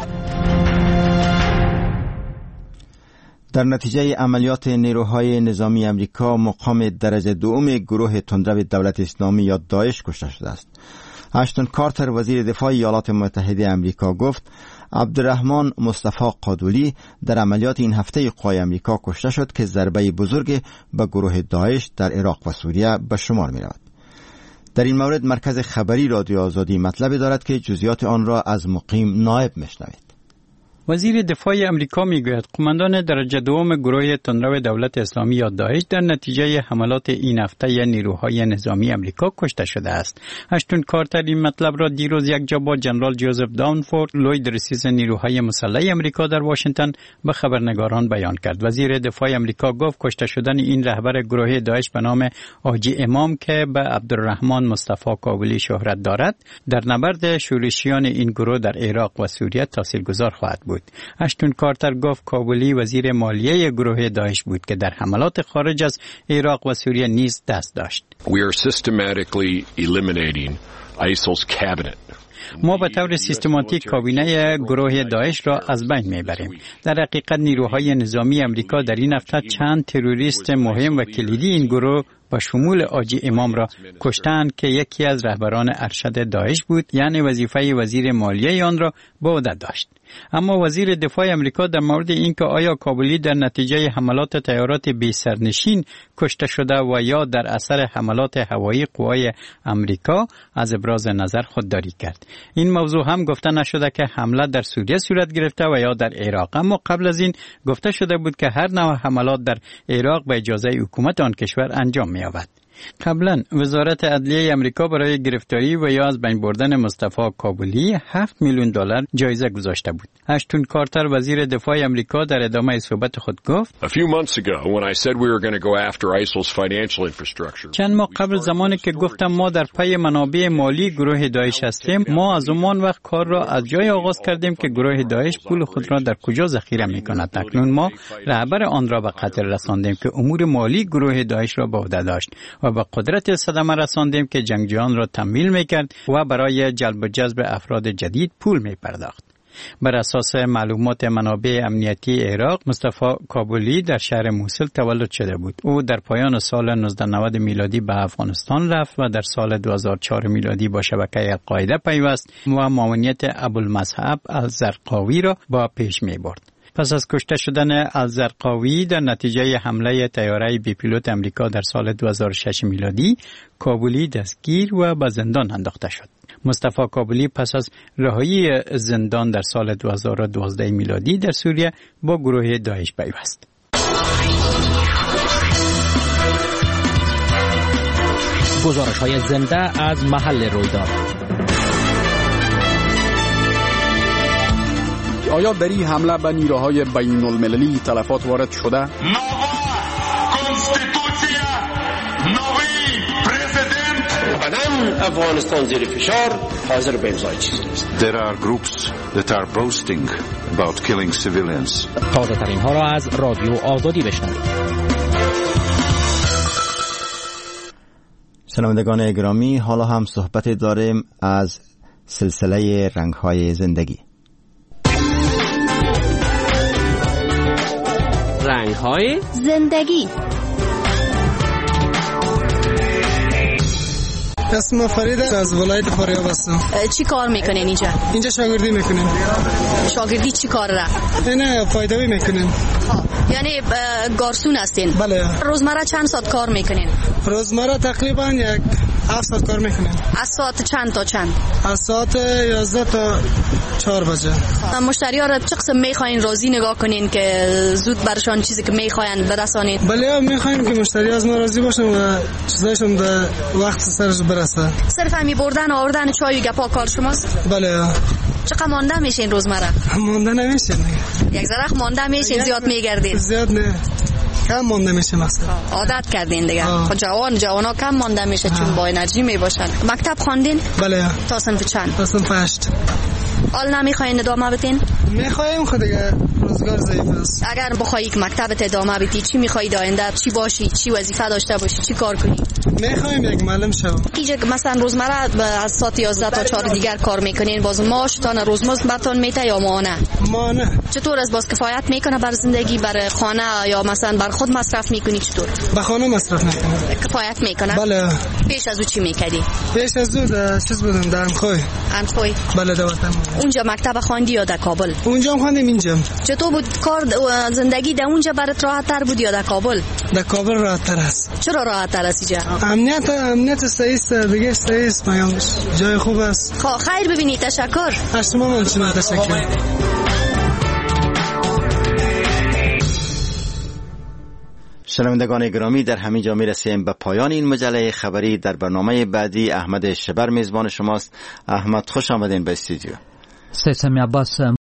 در نتیجه عملیات نیروهای نظامی امریکا مقام درجه دوم گروه تندرو دولت اسلامی یا داعش کشته شده است. اشتون کارتر وزیر دفاع ایالات متحده امریکا گفت عبدالرحمن مصطفی قادولی در عملیات این هفته قوای امریکا کشته شد که ضربه بزرگ به گروه داعش در عراق و سوریه به شمار می رود. در این مورد مرکز خبری رادیو آزادی مطلب دارد که جزئیات آن را از مقیم نائب میشنوید. وزیر دفاع امریکا میگوید قماندان درجه دوم گروه تندرو دولت اسلامی یا داعش در نتیجه حملات این هفته نیروهای نظامی امریکا کشته شده است. اشتون کارتر این مطلب را دیروز یک جا با جنرال جوزف داونفورد لوید رئیس نیروهای مسلح امریکا در واشنگتن به خبرنگاران بیان کرد. وزیر دفاع امریکا گفت کشته شدن این رهبر گروه داعش به نام حاجی امام که به عبدالرحمن مصطفی کابلی شهرت دارد در نبرد شورشیان این گروه در عراق و سوریه تاثیرگذار خواهد بود. اشتون کارتر گفت کابلی وزیر مالیه گروه داعش بود که در حملات خارج از عراق و سوریه نیز دست داشت. We are systematically eliminating آی س ایل's cabinet. ما به طور سیستماتیک کابینه گروه داعش را از بین میبریم. در حقیقت نیروهای نظامی امریکا در این هفته چند تروریست مهم و کلیدی این گروه با شمول حاجی امام را کشتند که یکی از رهبران ارشد داعش بود، یعنی وظیفه وزیر مالیه آن را به عهده داشت. اما وزیر دفاع امریکا در مورد اینکه آیا کابلی در نتیجه حملات طیارات بی سرنشین کشته شده و یا در اثر حملات هوایی قوای امریکا از ابراز نظر خودداری کرد. این موضوع هم گفته نشده که حمله در سوریه صورت گرفته و یا در عراق، اما قبل از این گفته شده بود که هر نوع حملات در عراق به اجازه حکومت آن کشور انجام می‌یابد. قبلا وزارت عدلیه امریکا برای گرفتاری و یا از بین بردن مصطفی کابلی هفت میلیون دلار جایزه گذاشته بود. اشتون کارتر وزیر دفاع امریکا در ادامه صحبت خود گفت چند ماه قبل زمانی که گفتم ما در پی منابع مالی گروه داعش هستیم، ما از اون وقت کار را از جای آغاز کردیم که گروه داعش پول خود را در کجا ذخیره می‌کند. اکنون ما رهبر آن را به قتل رساندیم که امور مالی گروه داعش را به عهده داشت و به قدرت صدمه رساندیم که جنگجویان را تمویل میکرد و برای جلب و جذب افراد جدید پول میپرداخت. بر اساس معلومات منابع امنیتی عراق، مصطفی کابلی در شهر موصل تولد شده بود. او در پایان سال نوزده نود میلادی به افغانستان رفت و در سال دو هزار و چهار میلادی با شبکه القاعده پیوست و معاونیت ابوالمصعب الزرقاوی را با پیش میبرد. پس از کشته شدن الزرقاوی در نتیجه حمله طیاره بی پیلوت امریکا در سال دو هزار و شش میلادی، کابلی دستگیر و به زندان انداخته شد. مصطفی کابلی پس از رهایی زندان در سال دو هزار و دوازده میلادی در سوریه با گروه داعش پیوست. گزارش‌های زنده از محل رویداد. آیا در این حمله به نیروهای بین المللی تلفات وارد شده؟ نووا کنستیتوسیا، نوی پرزیدنت. قدم افغانستان زیر فشار، حاضر به امضای چیزی نیست. There are groups that are boasting about killing civilians. تازه ترین ها را از رادیو آزادی بشنوید. شنوندگان گرامی، حالا هم صحبت داریم از سلسله رنگ‌های زندگی. رنگ‌های زندگی. اسم فرید از ولایت فاریاب هستم. چی کار میکنین اینجا؟ اینجا شاگردی میکنیم. شاگردی چی کار را؟ نه فایدوی میکنیم. یعنی گارسون هستین؟ بله. روزمره چند ساعت کار میکنین؟ روزمره تقریبا یک هفت ساعت کار میکنیم. از ساعت چند تا چند؟ از ساعت یازده تا چهار بجه. مشتری ها را چه قسم میخواین راضی نگاه کنین که زود برشان چیزی که میخواین برسانید؟ بله میخوایم که مشتری از ما راضی باشن و چیزایشون به وقت سرش برسه. صرف همی بردن و آوردن چای و گپا کار شماست؟ بله. چقدر مانده میشین روزمره؟ مانده نمیشین. یک ذره مانده میشین، زیاد میگردین؟ زیاد نه. کم مانده میشه مثلا. عادت کردین دیگه. خب جوان جوانا کم مانده میشه چون با انرژی میباشن. مکتب خواندین؟ بله. تا صنف چند؟ تا صنف هشت. حال نمیخواین ادامه بدین؟ میخوایم خود دیگه روزگار ضعیف است. اگر بخوایی که مکتبت ادامه بدی چی میخوای آینده چی باشی، چی وظیفه داشته باشی، چی کار کنی؟ میخوایم یک معلم شوم. اینجا مثلا روزمره از ساعت یازده تا چهار دیگر کار میکنین، باز معاشتان روزمزد براتون میته یا مانه؟ مانه. چطور از باز کفایت میکنه بر زندگی، بر خانه یا مثلا بر خود مصرف میکنی چطور؟ به خانه مصرف میکنم. کفایت میکنه؟ بله. پیش از او چی میکردی؟ پیش از او در چیز بودم در انخوی. انخوی؟ بله در وطن. اونجا مکتب خواندی یا در کابل؟ اونجا هم خواندم اینجا. چطور بود کار زندگی در اونجا برات راحت تر بود یا در کابل؟ در کابل راحت تر است. چرا راحت تر است اینجا؟ امنیت امنیت صحیح است، دیگه صحیح است، میگم جای خوب است. خب خیر ببینید، تشکر. از شما من شما تشکر. شنوندگان گرامی، در همین جا میرسیم به پایان این مجله خبری. در برنامه بعدی احمد شبر میزبان شماست. احمد خوش آمدین به استودیو. سیسمی عباس